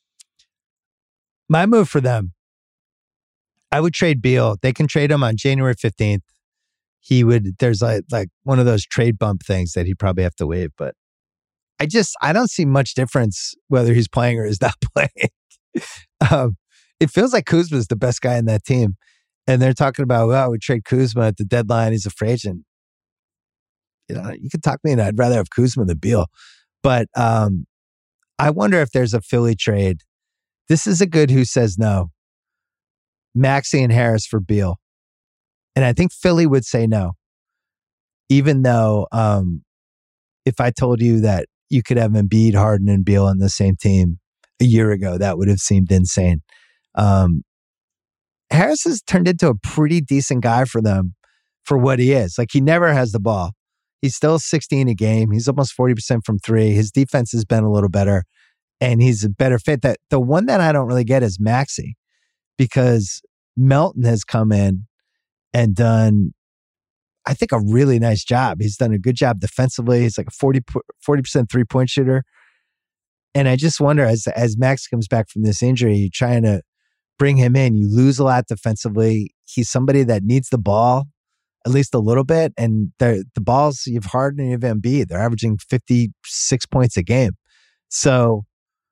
My move for them, I would trade Beal. They can trade him on January fifteenth. He would, there's like, like one of those trade bump things that he'd probably have to waive, but I just, I don't see much difference whether he's playing or is not playing. um, it feels like Kuzma's the best guy in that team. And they're talking about, well, we trade Kuzma at the deadline. He's a free agent. You know, you could talk me into, I'd rather have Kuzma than Beal. But um, I wonder if there's a Philly trade. This is a good who says no. Maxey and Harris for Beal. And I think Philly would say no. Even though um, if I told you that you could have Embiid, Harden, and Beal on the same team a year ago, that would have seemed insane. Um, Harris has turned into a pretty decent guy for them for what he is. Like, he never has the ball. He's still sixteen a game. He's almost forty percent from three. His defense has been a little better, and he's a better fit. That the one that I don't really get is Maxey, because Melton has come in and done, I think, a really nice job. He's done a good job defensively. He's like a forty percent three-point shooter. And I just wonder, as as Max comes back from this injury, you're trying to bring him in. You lose a lot defensively. He's somebody that needs the ball at least a little bit. And the the balls, you've Harden and you have Embiid. They're averaging fifty-six points a game. So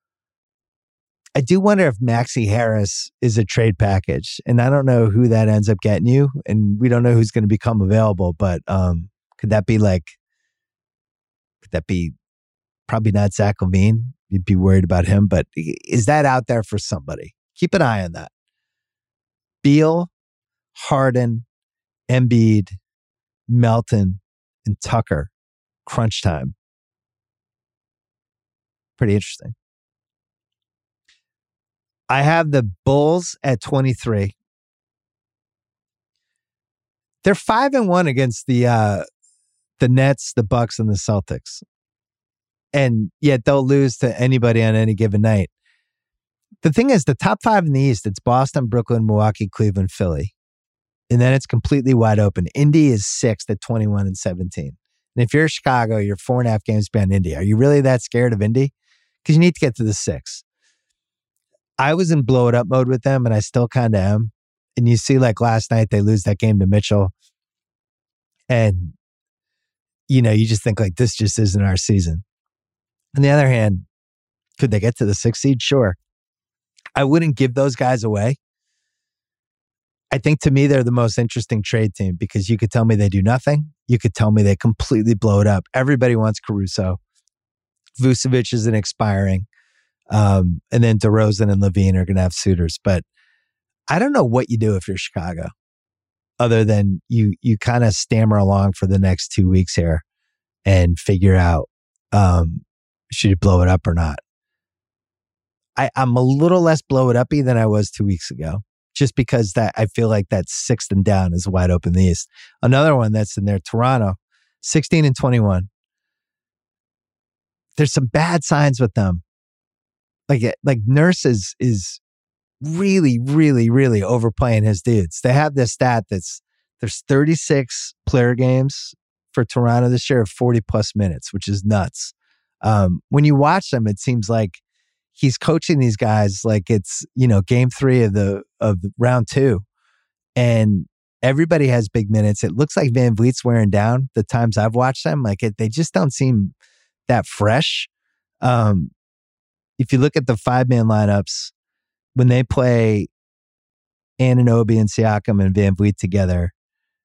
I do wonder if Maxey Harris is a trade package. And I don't know who that ends up getting you. And we don't know who's going to become available. But um, could that be like, could that be probably not Zach LaVine? You'd be worried about him. But is that out there for somebody? Keep an eye on that. Beal, Harden, Embiid, Melton, and Tucker. Crunch time. Pretty interesting. I have the Bulls at twenty-three. They're five and one against the uh, the Nets, the Bucks, and the Celtics, and yet they'll lose to anybody on any given night. The thing is, the top five in the East, it's Boston, Brooklyn, Milwaukee, Cleveland, Philly, and then it's completely wide open. Indy is sixth at twenty-one and seventeen. And if you're Chicago, you're four and a half games behind Indy. Are you really that scared of Indy? Because you need to get to the six. I was in blow it up mode with them, and I still kind of am. And you see, like last night, they lose that game to Mitchell. And, you know, you just think like, this just isn't our season. On the other hand, could they get to the sixth seed? Sure. I wouldn't give those guys away. I think to me, they're the most interesting trade team because you could tell me they do nothing. You could tell me they completely blow it up. Everybody wants Caruso. Vucevic isn't expiring. Um, and then DeRozan and LaVine are going to have suitors. But I don't know what you do if you're Chicago, other than you you kind of stammer along for the next two weeks here and figure out, um, should you blow it up or not? I, I'm a little less blow it uppy than I was two weeks ago, just because that I feel like that sixth and down is wide open in the East. Another one that's in there, Toronto, sixteen and twenty-one. There's some bad signs with them. Like, like Nurse is, is really, really, really overplaying his dudes. They have this stat that's there's thirty-six player games for Toronto this year of forty plus minutes, which is nuts. Um, when you watch them, it seems like he's coaching these guys like it's, you know, game three of the of the round two, and everybody has big minutes. It looks like Van Vliet's wearing down the times I've watched them. Like it, they just don't seem that fresh. Um, If you look at the five-man lineups, when they play Anunoby and Siakam and Van Vliet together,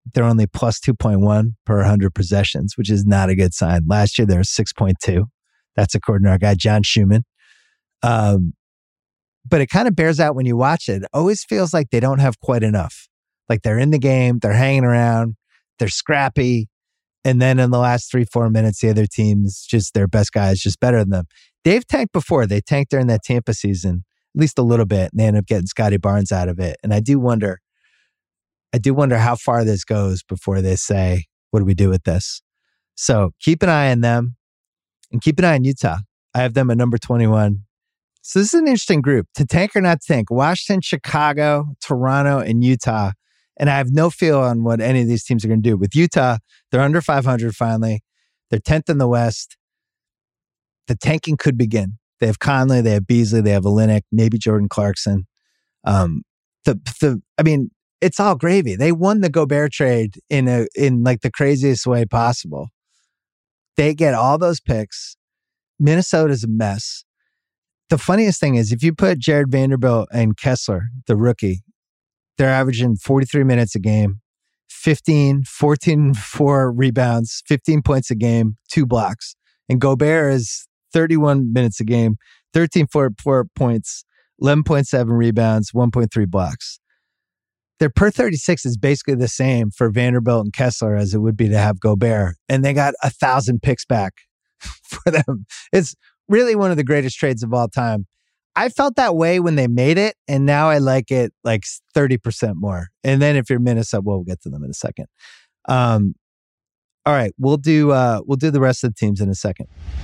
they're only plus two point one per one hundred possessions, which is not a good sign. Last year, they were six point two. That's according to our guy, John Schumann. Um, but it kind of bears out when you watch it. It always feels like they don't have quite enough. Like they're in the game, they're hanging around, they're scrappy. And then in the last three, four minutes, the other team's just their best guy is just better than them. They've tanked before. They tanked during that Tampa season, at least a little bit, and they ended up getting Scotty Barnes out of it. And I do wonder, I do wonder how far this goes before they say, what do we do with this? So keep an eye on them and keep an eye on Utah. I have them at number twenty-one. So this is an interesting group. To tank or not tank, Washington, Chicago, Toronto, and Utah. And I have no feel on what any of these teams are going to do. With Utah, they're under five hundred finally. They're tenth in the West. The tanking could begin. They have Conley, they have Beasley, they have Olynyk, maybe Jordan Clarkson. Um, the the I mean, it's all gravy. They won the Gobert trade in a in like the craziest way possible. They get all those picks. Minnesota's a mess. The funniest thing is if you put Jared Vanderbilt and Kessler, the rookie, they're averaging forty-three minutes a game, fifteen, fourteen, four rebounds, fifteen points a game, two blocks. And Gobert is thirty-one minutes a game, thirteen, four, four points, eleven point seven rebounds, one point three blocks. Their per thirty-six is basically the same for Vanderbilt and Kessler as it would be to have Gobert. And they got a thousand picks back for them. It's really one of the greatest trades of all time. I felt that way when they made it, and now I like it like thirty percent more. And then if you're Minnesota, well, we'll get to them in a second. Um, all right, we'll do uh, we'll do the rest of the teams in a second.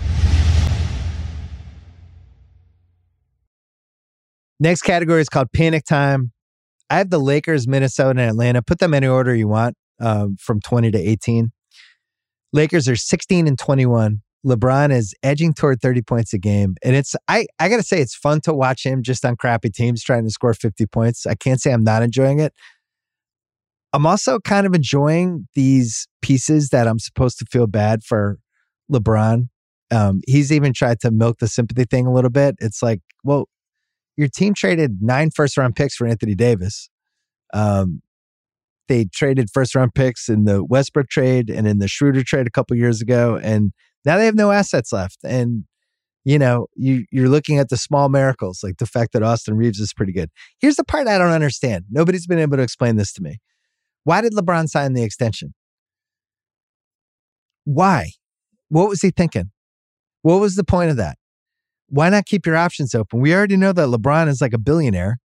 Next category is called Panic Time. I have the Lakers, Minnesota, and Atlanta. Put them any order you want, um, from twenty to eighteen. Lakers are sixteen and twenty-one. LeBron is edging toward thirty points a game. And it's, I, I got to say, it's fun to watch him just on crappy teams trying to score fifty points. I can't say I'm not enjoying it. I'm also kind of enjoying these pieces that I'm supposed to feel bad for LeBron. Um, he's even tried to milk the sympathy thing a little bit. It's like, well, your team traded nine first round picks for Anthony Davis. Um, they traded first round picks in the Westbrook trade and in the Schroeder trade a couple years ago. And now they have no assets left. And, you know, you, you're looking at the small miracles, like the fact that Austin Reeves is pretty good. Here's the part I don't understand. Nobody's been able to explain this to me. Why did LeBron sign the extension? Why? What was he thinking? What was the point of that? Why not keep your options open? We already know that LeBron is like a billionaire.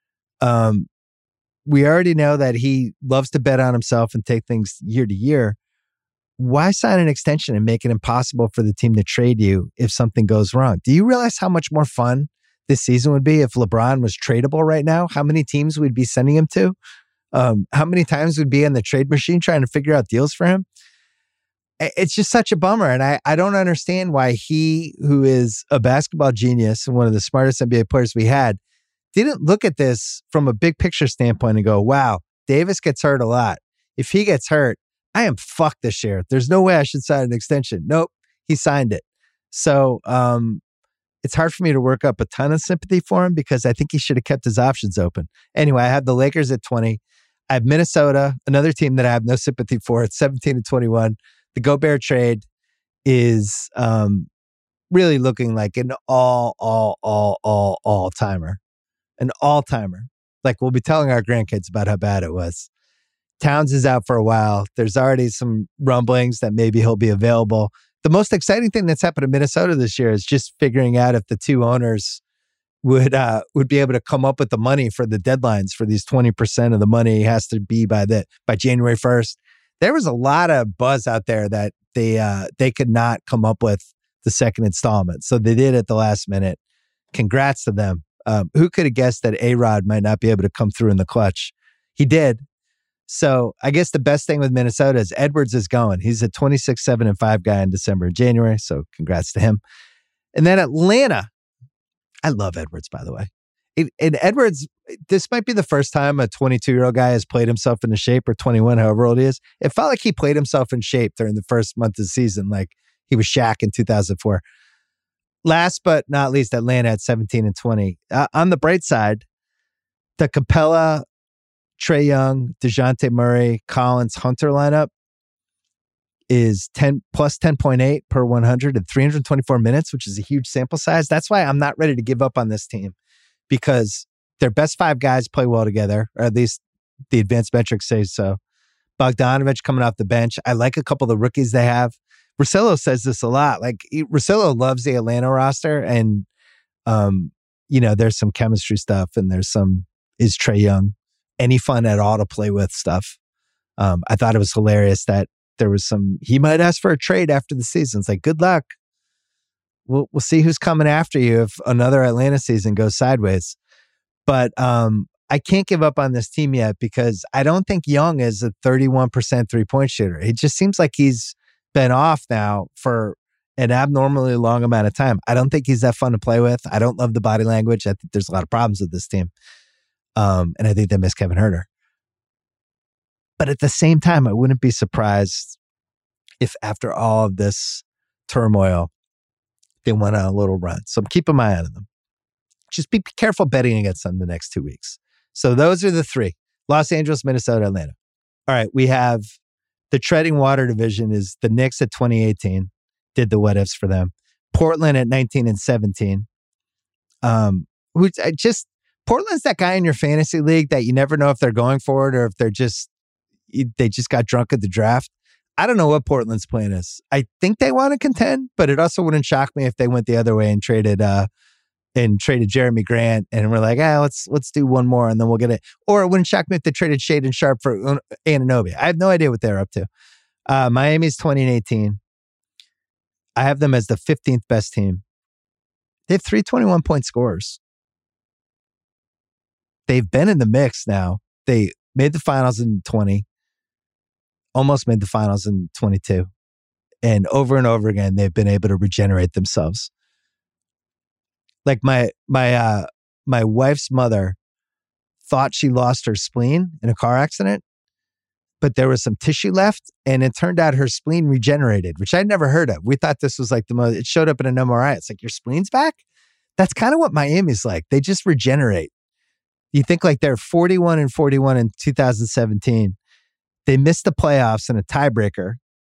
Um, we already know that he loves to bet on himself and take things year to year. Why sign an extension and make it impossible for the team to trade you if something goes wrong? Do you realize how much more fun this season would be if LeBron was tradable right now? How many teams we'd be sending him to? Um, how many times we'd be on the trade machine trying to figure out deals for him? It's just such a bummer. And I, I don't understand why he, who is a basketball genius and one of the smartest N B A players we had, didn't look at this from a big picture standpoint and go, wow, Davis gets hurt a lot. If he gets hurt, I am fucked this year. There's no way I should sign an extension. Nope, he signed it. So um, it's hard for me to work up a ton of sympathy for him because I think he should have kept his options open. Anyway, I have the Lakers at twenty. I have Minnesota, another team that I have no sympathy for at seventeen and twenty-one. The Gobert trade is um, really looking like an all, all, all, all, all timer. An all timer. Like we'll be telling our grandkids about how bad it was. Towns is out for a while. There's already some rumblings that maybe he'll be available. The most exciting thing that's happened in Minnesota this year is just figuring out if the two owners would uh, would be able to come up with the money for the deadlines for these twenty percent of the money has to be by the by January first. There was a lot of buzz out there that they uh, they could not come up with the second installment. So they did at the last minute. Congrats to them. Um, who could have guessed that A-Rod might not be able to come through in the clutch? He did. So I guess the best thing with Minnesota is Edwards is going. He's a twenty-six, seven, and five guy in December and January. So congrats to him. And then Atlanta. I love Edwards, by the way. It, and Edwards, this might be the first time a twenty-two-year-old guy has played himself into shape, or twenty-one, however old he is. It felt like he played himself in shape during the first month of the season, like he was Shaq in two thousand four. Last but not least, Atlanta at seventeen and twenty. Uh, on the bright side, the Capella Trae Young, DeJounte Murray, Collins, Hunter lineup is ten plus ten point eight per one hundred and three hundred twenty-four minutes, which is a huge sample size. That's why I'm not ready to give up on this team, because their best five guys play well together, or at least the advanced metrics say so. Bogdanovich coming off the bench. I like a couple of the rookies they have. Russillo says this a lot. Like, he, Russillo loves the Atlanta roster, and um, you know, there's some chemistry stuff, and there's some is Trae Young any fun at all to play with stuff. Um, I thought it was hilarious that there was some, he might ask for a trade after the season. It's like, good luck. We'll we'll see who's coming after you if another Atlanta season goes sideways. But um, I can't give up on this team yet, because I don't think Young is a thirty-one percent three-point shooter. It just seems like he's been off now for an abnormally long amount of time. I don't think he's that fun to play with. I don't love the body language. I think there's a lot of problems with this team. Um, and I think they miss Kevin Huerter. But at the same time, I wouldn't be surprised if after all of this turmoil, they went on a little run. So I'm keeping my eye on them. Just be careful betting against them the next two weeks. So those are the three: Los Angeles, Minnesota, Atlanta. All right, we have the treading water division is the Knicks at twenty eighteen. Did the what ifs for them. Portland at nineteen and seventeen. Um, who I just Portland's that guy in your fantasy league that you never know if they're going for it or if they're just they just got drunk at the draft. I don't know what Portland's plan is. I think they want to contend, but it also wouldn't shock me if they went the other way and traded uh, and traded Jeremy Grant, and we're like, ah, let's let's do one more and then we'll get it. Or it wouldn't shock me if they traded Shaedon Sharpe for Anunoby. I have no idea what they're up to. Uh, Miami's twenty and eighteen. I have them as the fifteenth best team. They have three twenty-one point scorers. They've been in the mix now. They made the finals in twenty, almost made the finals in twenty-two. And over and over again, they've been able to regenerate themselves. Like my my uh, my wife's mother thought she lost her spleen in a car accident, but there was some tissue left, and it turned out her spleen regenerated, which I'd never heard of. We thought this was like the most, it showed up in an M R I. It's like, your spleen's back? That's kind of what Miami's like. They just regenerate. You think like they're forty-one and forty-one in two thousand seventeen. They missed the playoffs in a tiebreaker.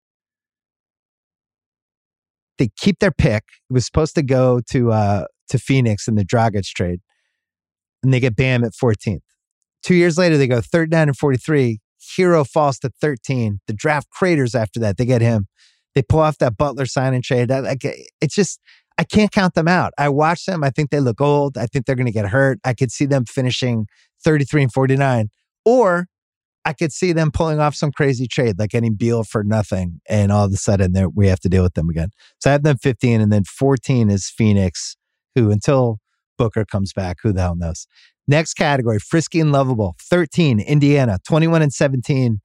They keep their pick. It was supposed to go to uh, to Phoenix in the Dragic trade, and they get Bam at fourteenth. Two years later, they go thirty-nine and forty-three. Hero falls to thirteen. The draft craters after that. They get him. They pull off that Butler sign and trade. That, like, it's just, I can't count them out. I watch them. I think they look old. I think they're going to get hurt. I could see them finishing thirty-three and forty-nine. Or I could see them pulling off some crazy trade, like getting Beal for nothing, and all of a sudden we have to deal with them again. So I have them fifteen, and then fourteen is Phoenix, who until Booker comes back, who the hell knows. Next category, frisky and lovable. thirteen, Indiana, twenty-one and seventeen.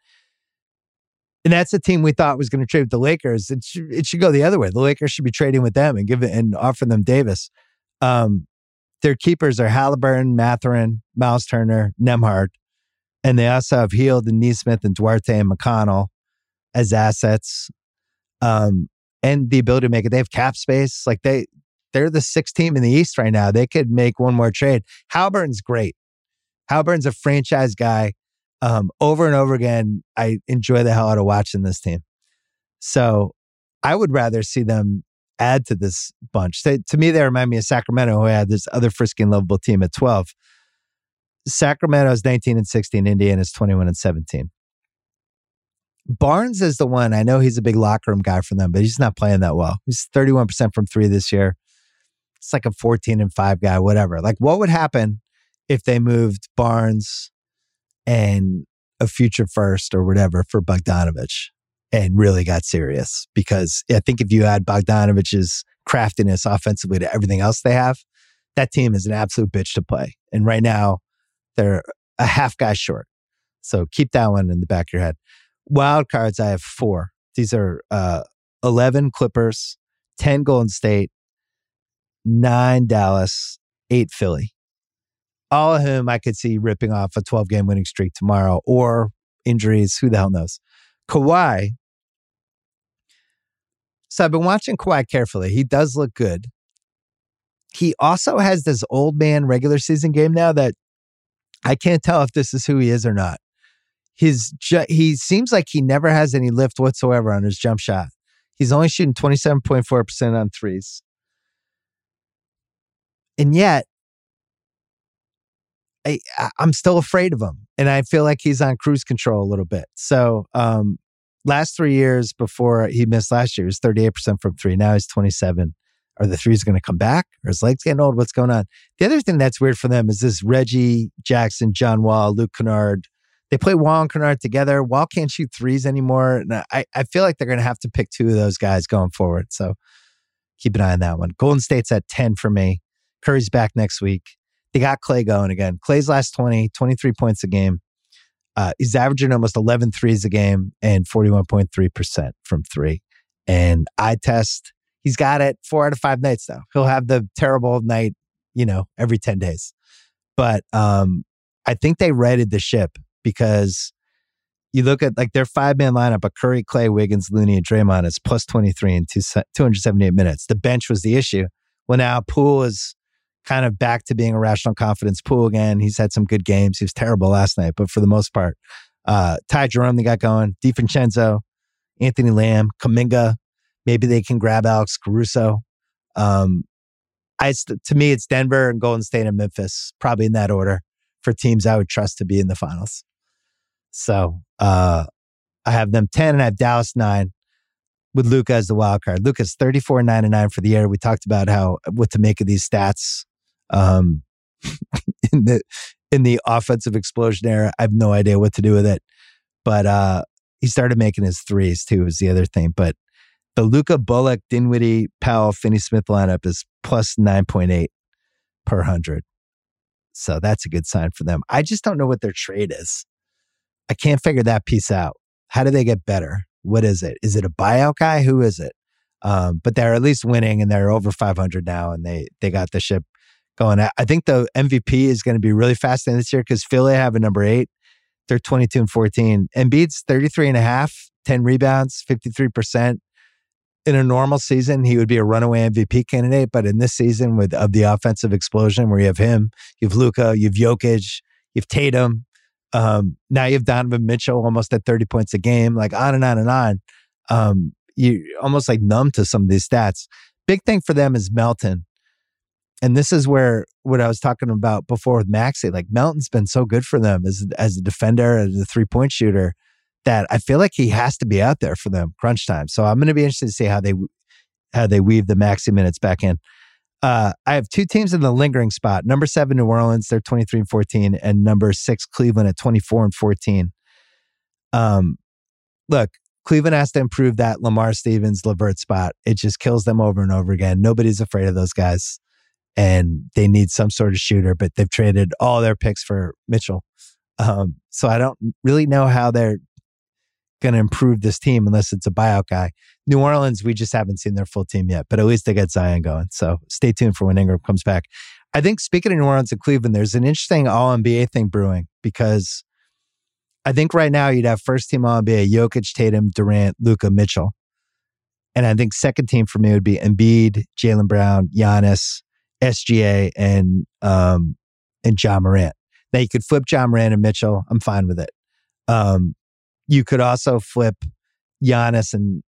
And that's a team we thought was going to trade with the Lakers. It should, it should go the other way. The Lakers should be trading with them and give it and offer them Davis. Um, their keepers are Halliburton, Mathurin, Miles Turner, Nembhard. And they also have Hield and Neesmith and Duarte and McConnell as assets. Um, and the ability to make it. They have cap space. Like they, they're the sixth team in the East right now. They could make one more trade. Halliburton's great. Halliburton's a franchise guy. Um, over and over again, I enjoy the hell out of watching this team. So I would rather see them add to this bunch. They, to me, they remind me of Sacramento, who had this other frisky and lovable team at twelve. Sacramento is nineteen and sixteen. Indiana is twenty-one and seventeen. Barnes is the one. I know he's a big locker room guy for them, but he's not playing that well. He's thirty-one percent from three this year. It's like a fourteen and five guy, whatever. Like, what would happen if they moved Barnes and a future first or whatever for Bogdanovich and really got serious? Because I think if you add Bogdanovich's craftiness offensively to everything else they have, that team is an absolute bitch to play. And right now, they're a half guy short. So keep that one in the back of your head. Wild cards, I have four. These are uh, eleven Clippers, ten Golden State, nine Dallas, eight Philly. All of whom I could see ripping off a twelve-game winning streak tomorrow, or injuries, who the hell knows. Kawhi. So I've been watching Kawhi carefully. He does look good. He also has this old man regular season game now that I can't tell if this is who he is or not. His ju- He seems like he never has any lift whatsoever on his jump shot. He's only shooting twenty-seven point four percent on threes. And yet, I, I'm still afraid of him. And I feel like he's on cruise control a little bit. So um, last three years before he missed last year, he was thirty-eight percent from three. Now he's twenty-seven. Are the threes going to come back? Or his legs getting old? What's going on? The other thing that's weird for them is this Reggie Jackson, John Wall, Luke Kennard. They play Wall and Kennard together. Wall can't shoot threes anymore. And I, I feel like they're going to have to pick two of those guys going forward. So keep an eye on that one. Golden State's at ten for me. Curry's back next week. They got Clay going again. Clay's last twenty, twenty-three points a game. Uh, he's averaging almost eleven threes a game and forty-one point three percent from three. And eye test, he's got it four out of five nights though. He'll have the terrible night, you know, every ten days. But um, I think they righted the ship because you look at like their five-man lineup of Curry, Clay, Wiggins, Looney, and Draymond is plus twenty-three in two, two hundred seventy-eight minutes. The bench was the issue. Well, now Poole is kind of back to being a rational confidence Poole again. He's had some good games. He was terrible last night, but for the most part, uh, Ty Jerome they got going, DiVincenzo, Anthony Lamb, Kuminga. Maybe they can grab Alex Caruso. Um, I to me, it's Denver and Golden State and Memphis, probably in that order for teams I would trust to be in the finals. So uh, I have them ten, and I have Dallas nine with Luka as the wild card. Luka's thirty-four, nine, and nine for the year. We talked about how what to make of these stats um, in the in the offensive explosion era. I have no idea what to do with it, but uh, he started making his threes too. Is the other thing, but the Luka, Bullock, Dinwiddie, Powell, Finney-Smith lineup is plus nine point eight per hundred. So that's a good sign for them. I just don't know what their trade is. I can't figure that piece out. How do they get better? What is it? Is it a buyout guy? Who is it? Um, but they're at least winning, and they're over five hundred now, and they they got the ship going. I think the M V P is going to be really fascinating this year because Philly have a number eight. They're twenty-two and fourteen. Embiid's thirty-three and a half, ten rebounds, fifty-three percent. In a normal season, he would be a runaway M V P candidate. But in this season, with of the offensive explosion, where you have him, you have Luka, you have Jokic, you have Tatum. Um, now you have Donovan Mitchell almost at thirty points a game, like on and on and on. Um, you almost like numb to some of these stats. Big thing for them is Melton. And this is where what I was talking about before with Maxey, like Melton's been so good for them as, as a defender, as a three-point shooter, that I feel like he has to be out there for them crunch time. So I'm going to be interested to see how they how they weave the Maxey minutes back in. Uh, I have two teams in the lingering spot. Number seven, New Orleans, they're twenty-three and fourteen, and number six, Cleveland at twenty-four and fourteen. Um, look, Cleveland has to improve that Lamar Stevens, LeVert spot. It just kills them over and over again. Nobody's afraid of those guys, and they need some sort of shooter, but they've traded all their picks for Mitchell. Um, so I don't really know how they're going to improve this team unless it's a buyout guy. New Orleans, we just haven't seen their full team yet, but at least they got Zion going. So stay tuned for when Ingram comes back. I think speaking of New Orleans and Cleveland, there's an interesting all N B A thing brewing because I think right now you'd have first team all N B A, Jokic, Tatum, Durant, Luka, Mitchell. And I think second team for me would be Embiid, Jaylen Brown, Giannis, S G A, and um, and Ja Morant. Now you could flip Ja Morant and Mitchell. I'm fine with it. Um, You could also flip Giannis and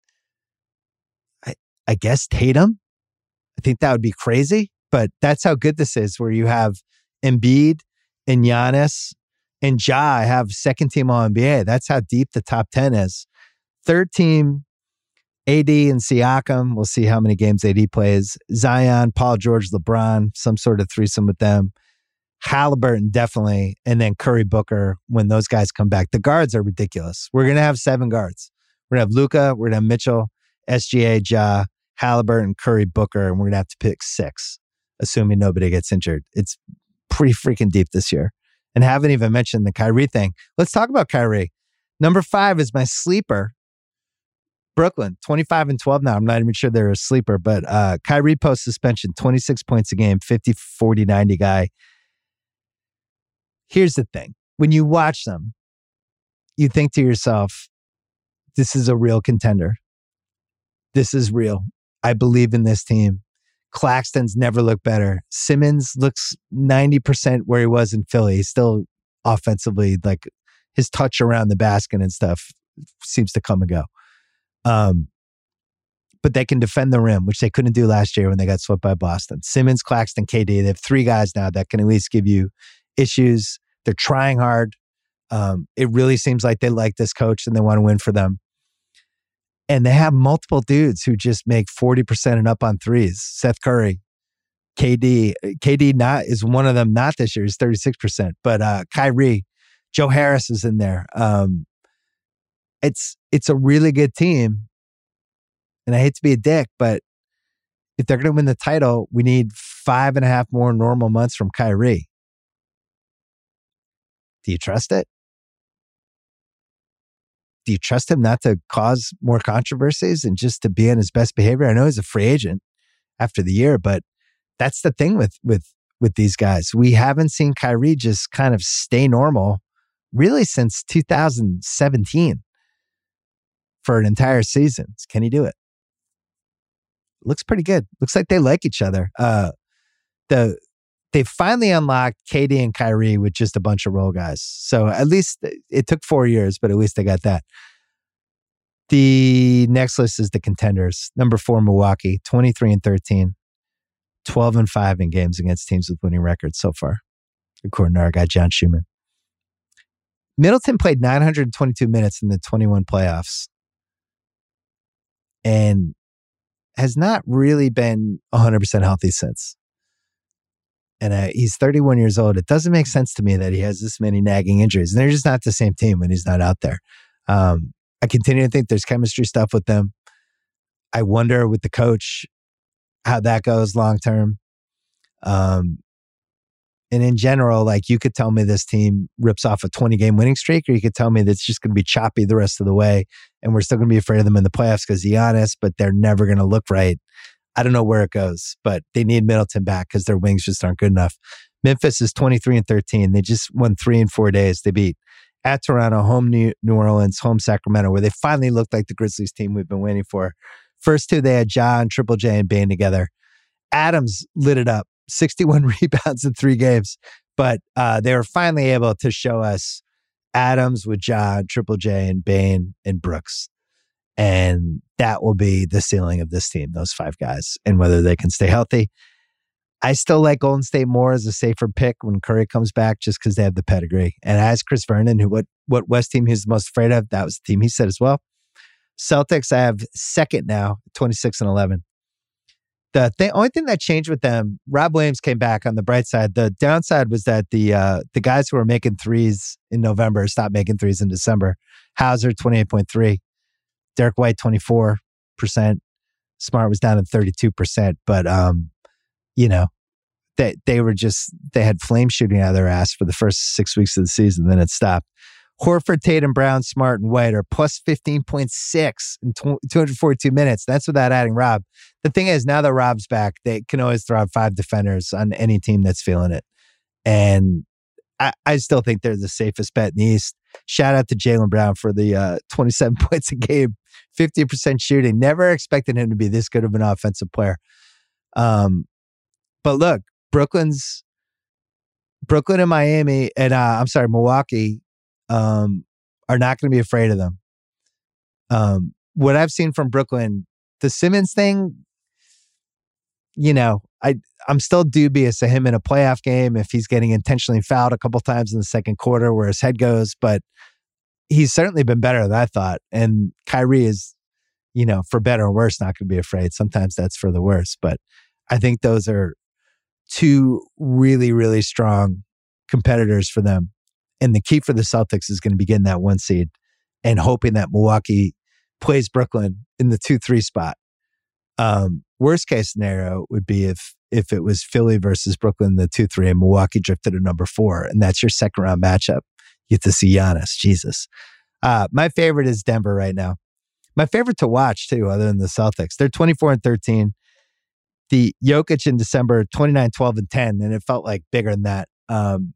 I, I guess Tatum. I think that would be crazy, but that's how good this is, where you have Embiid and Giannis and Ja have second team all N B A. That's how deep the top ten is. Third team, A D and Siakam. We'll see how many games A D plays. Zion, Paul George, LeBron, some sort of threesome with them. Halliburton, definitely. And then Curry, Booker, when those guys come back. The guards are ridiculous. We're going to have seven guards. We're going to have Luka, we're going to have Mitchell, S G A, Ja, Halliburton, Curry, Booker, and we're going to have to pick six, assuming nobody gets injured. It's pretty freaking deep this year. And haven't even mentioned the Kyrie thing. Let's talk about Kyrie. Number five is my sleeper. Brooklyn, twenty-five and twelve now. I'm not even sure they're a sleeper, but uh, Kyrie post suspension, twenty-six points a game, fifty, forty, ninety guy. Here's the thing. When you watch them, you think to yourself, this is a real contender. This is real. I believe in this team. Claxton's never looked better. Simmons looks ninety percent where he was in Philly. He's still offensively. Like his touch around the basket and stuff seems to come and go. Um, but they can defend the rim, which they couldn't do last year when they got swept by Boston. Simmons, Claxton, K D. They have three guys now that can at least give you issues. They're trying hard. Um, it really seems like they like this coach and they want to win for them. And they have multiple dudes who just make forty percent and up on threes. Seth Curry, K D. K D not is one of them, not this year. He's thirty-six percent. But uh, Kyrie, Joe Harris is in there. Um, it's it's a really good team. And I hate to be a dick, but if they're going to win the title, we need five and a half more normal months from Kyrie. Do you trust it? Do you trust him not to cause more controversies and just to be in his best behavior? I know he's a free agent after the year, but that's the thing with with with these guys. We haven't seen Kyrie just kind of stay normal really since two thousand seventeen for an entire season. Can he do it? Looks pretty good. Looks like they like each other. Uh, the they finally unlocked K D and Kyrie with just a bunch of role guys. So at least it took four years, but at least they got that. The next list is the contenders. Number four, Milwaukee, twenty-three and thirteen, twelve and five in games against teams with winning records so far, according to our guy John Schumann. Middleton played nine hundred twenty-two minutes in the twenty-one playoffs, and has not really been one hundred percent healthy since. And uh, he's thirty-one years old. It doesn't make sense to me that he has this many nagging injuries. And they're just not the same team when he's not out there. Um, I continue to think there's chemistry stuff with them. I wonder with the coach how that goes long term. Um, and in general, like you could tell me this team rips off a twenty-game winning streak, or you could tell me that it's just going to be choppy the rest of the way, and we're still going to be afraid of them in the playoffs because Giannis, but they're never going to look right. I don't know where it goes, but they need Middleton back because their wings just aren't good enough. Memphis is twenty-three and thirteen. They just won three in four days. They beat at Toronto, home New, New Orleans, home Sacramento, where they finally looked like the Grizzlies team we've been waiting for. First two, they had Ja and Triple J and Bane together. Adams lit it up. sixty-one rebounds in three games. But uh, they were finally able to show us Adams with Ja, Triple J, and Bane and Brooks. And that will be the ceiling of this team, those five guys, and whether they can stay healthy. I still like Golden State more as a safer pick when Curry comes back, just because they have the pedigree. And as Chris Vernon, who what, what West team he's the most afraid of, that was the team he said as well. Celtics, I have second now, twenty-six and eleven. The th- only thing that changed with them, Rob Williams came back on the bright side. The downside was that the uh, the guys who were making threes in November stopped making threes in December. Hauser, twenty-eight point three. Derek White, twenty-four percent. Smart was down at thirty-two percent. But, um, you know, they, they were just, they had flame shooting out of their ass for the first six weeks of the season. Then it stopped. Horford, Tatum, Brown, Smart, and White are plus fifteen point six in two hundred forty-two minutes. That's without adding Rob. The thing is, now that Rob's back, they can always throw out five defenders on any team that's feeling it. And I, I still think they're the safest bet in the East. Shout out to Jaylen Brown for the uh, twenty-seven points a game, fifty percent shooting. Never expected him to be this good of an offensive player. Um, but look, Brooklyn's Brooklyn and Miami, and uh, I'm sorry, Milwaukee, um, are not going to be afraid of them. Um, what I've seen from Brooklyn, the Simmons thing, you know, I, I'm still dubious of him in a playoff game if he's getting intentionally fouled a couple times in the second quarter where his head goes, but he's certainly been better than I thought. And Kyrie is, you know, for better or worse, not going to be afraid. Sometimes that's for the worse, but I think those are two really, really strong competitors for them. And the key for the Celtics is going to be getting that one seed and hoping that Milwaukee plays Brooklyn in the two three spot. Um, worst case scenario would be if if it was Philly versus Brooklyn in the two three and Milwaukee drifted to number four, and that's your second round matchup. You get to see Giannis. Jesus. Uh, my favorite is Denver right now. My favorite to watch, too, other than the Celtics. They're twenty-four and thirteen. The Jokic in December, twenty-nine, twelve, and ten, and it felt like bigger than that. Um,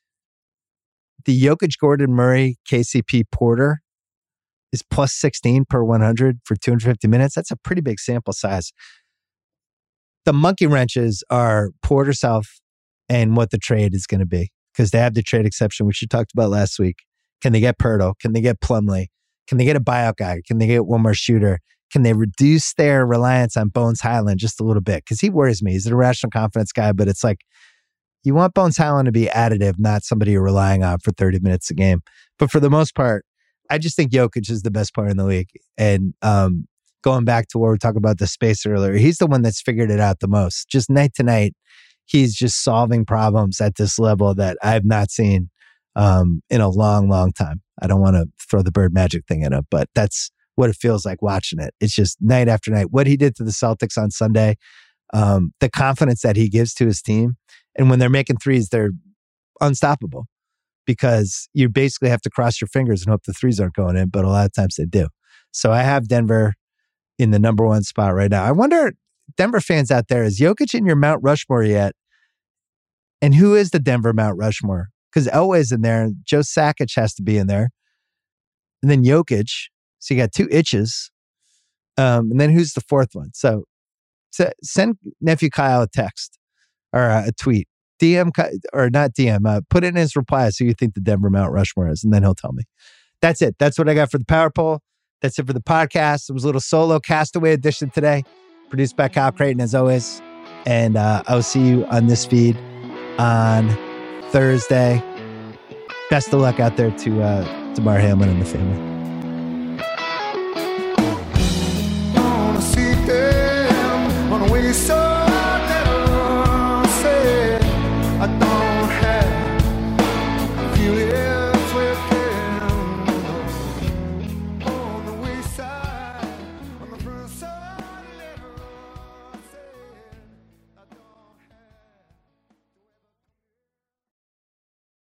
the Jokic, Gordon, Murray, K C P, Porter is plus sixteen per one hundred for two hundred fifty minutes. That's a pretty big sample size. The monkey wrenches are Porter South and what the trade is going to be. because they have the trade exception, which you talked about last week. Can they get Pirtle? Can they get Plumlee? Can they get a buyout guy? Can they get one more shooter? Can they reduce their reliance on Bones Highland just a little bit? Because he worries me. He's an irrational confidence guy, but it's like you want Bones Highland to be additive, not somebody you're relying on for thirty minutes a game. But for the most part, I just think Jokic is the best player in the league. And um, going back to what we were talking about the space earlier, he's the one that's figured it out the most. Just night to night, he's just solving problems at this level that I've not seen um, in a long, long time. I don't want to throw the bird magic thing in it, but that's what it feels like watching it. It's just night after night. What he did to the Celtics on Sunday, um, the confidence that he gives to his team. And when they're making threes, they're unstoppable because you basically have to cross your fingers and hope the threes aren't going in, but a lot of times they do. So I have Denver in the number one spot right now. I wonder, Denver fans out there, is Jokic in your Mount Rushmore yet? And who is the Denver Mount Rushmore? Because Elway's in there, and Joe Sakic has to be in there. And then Jokic. So you got two itches. Um, and then who's the fourth one? So, so send nephew Kyle a text or a, a tweet. D M, or not D M, uh, put it in his reply so you think the Denver Mount Rushmore is, and then he'll tell me. That's it. That's what I got for the Power Poll. That's it for the podcast. It was a little solo Castaway edition today, produced by Kyle Creighton as always. And uh, I'll see you on this feed on Thursday. Best of luck out there to uh, Damar Hamlin and the family.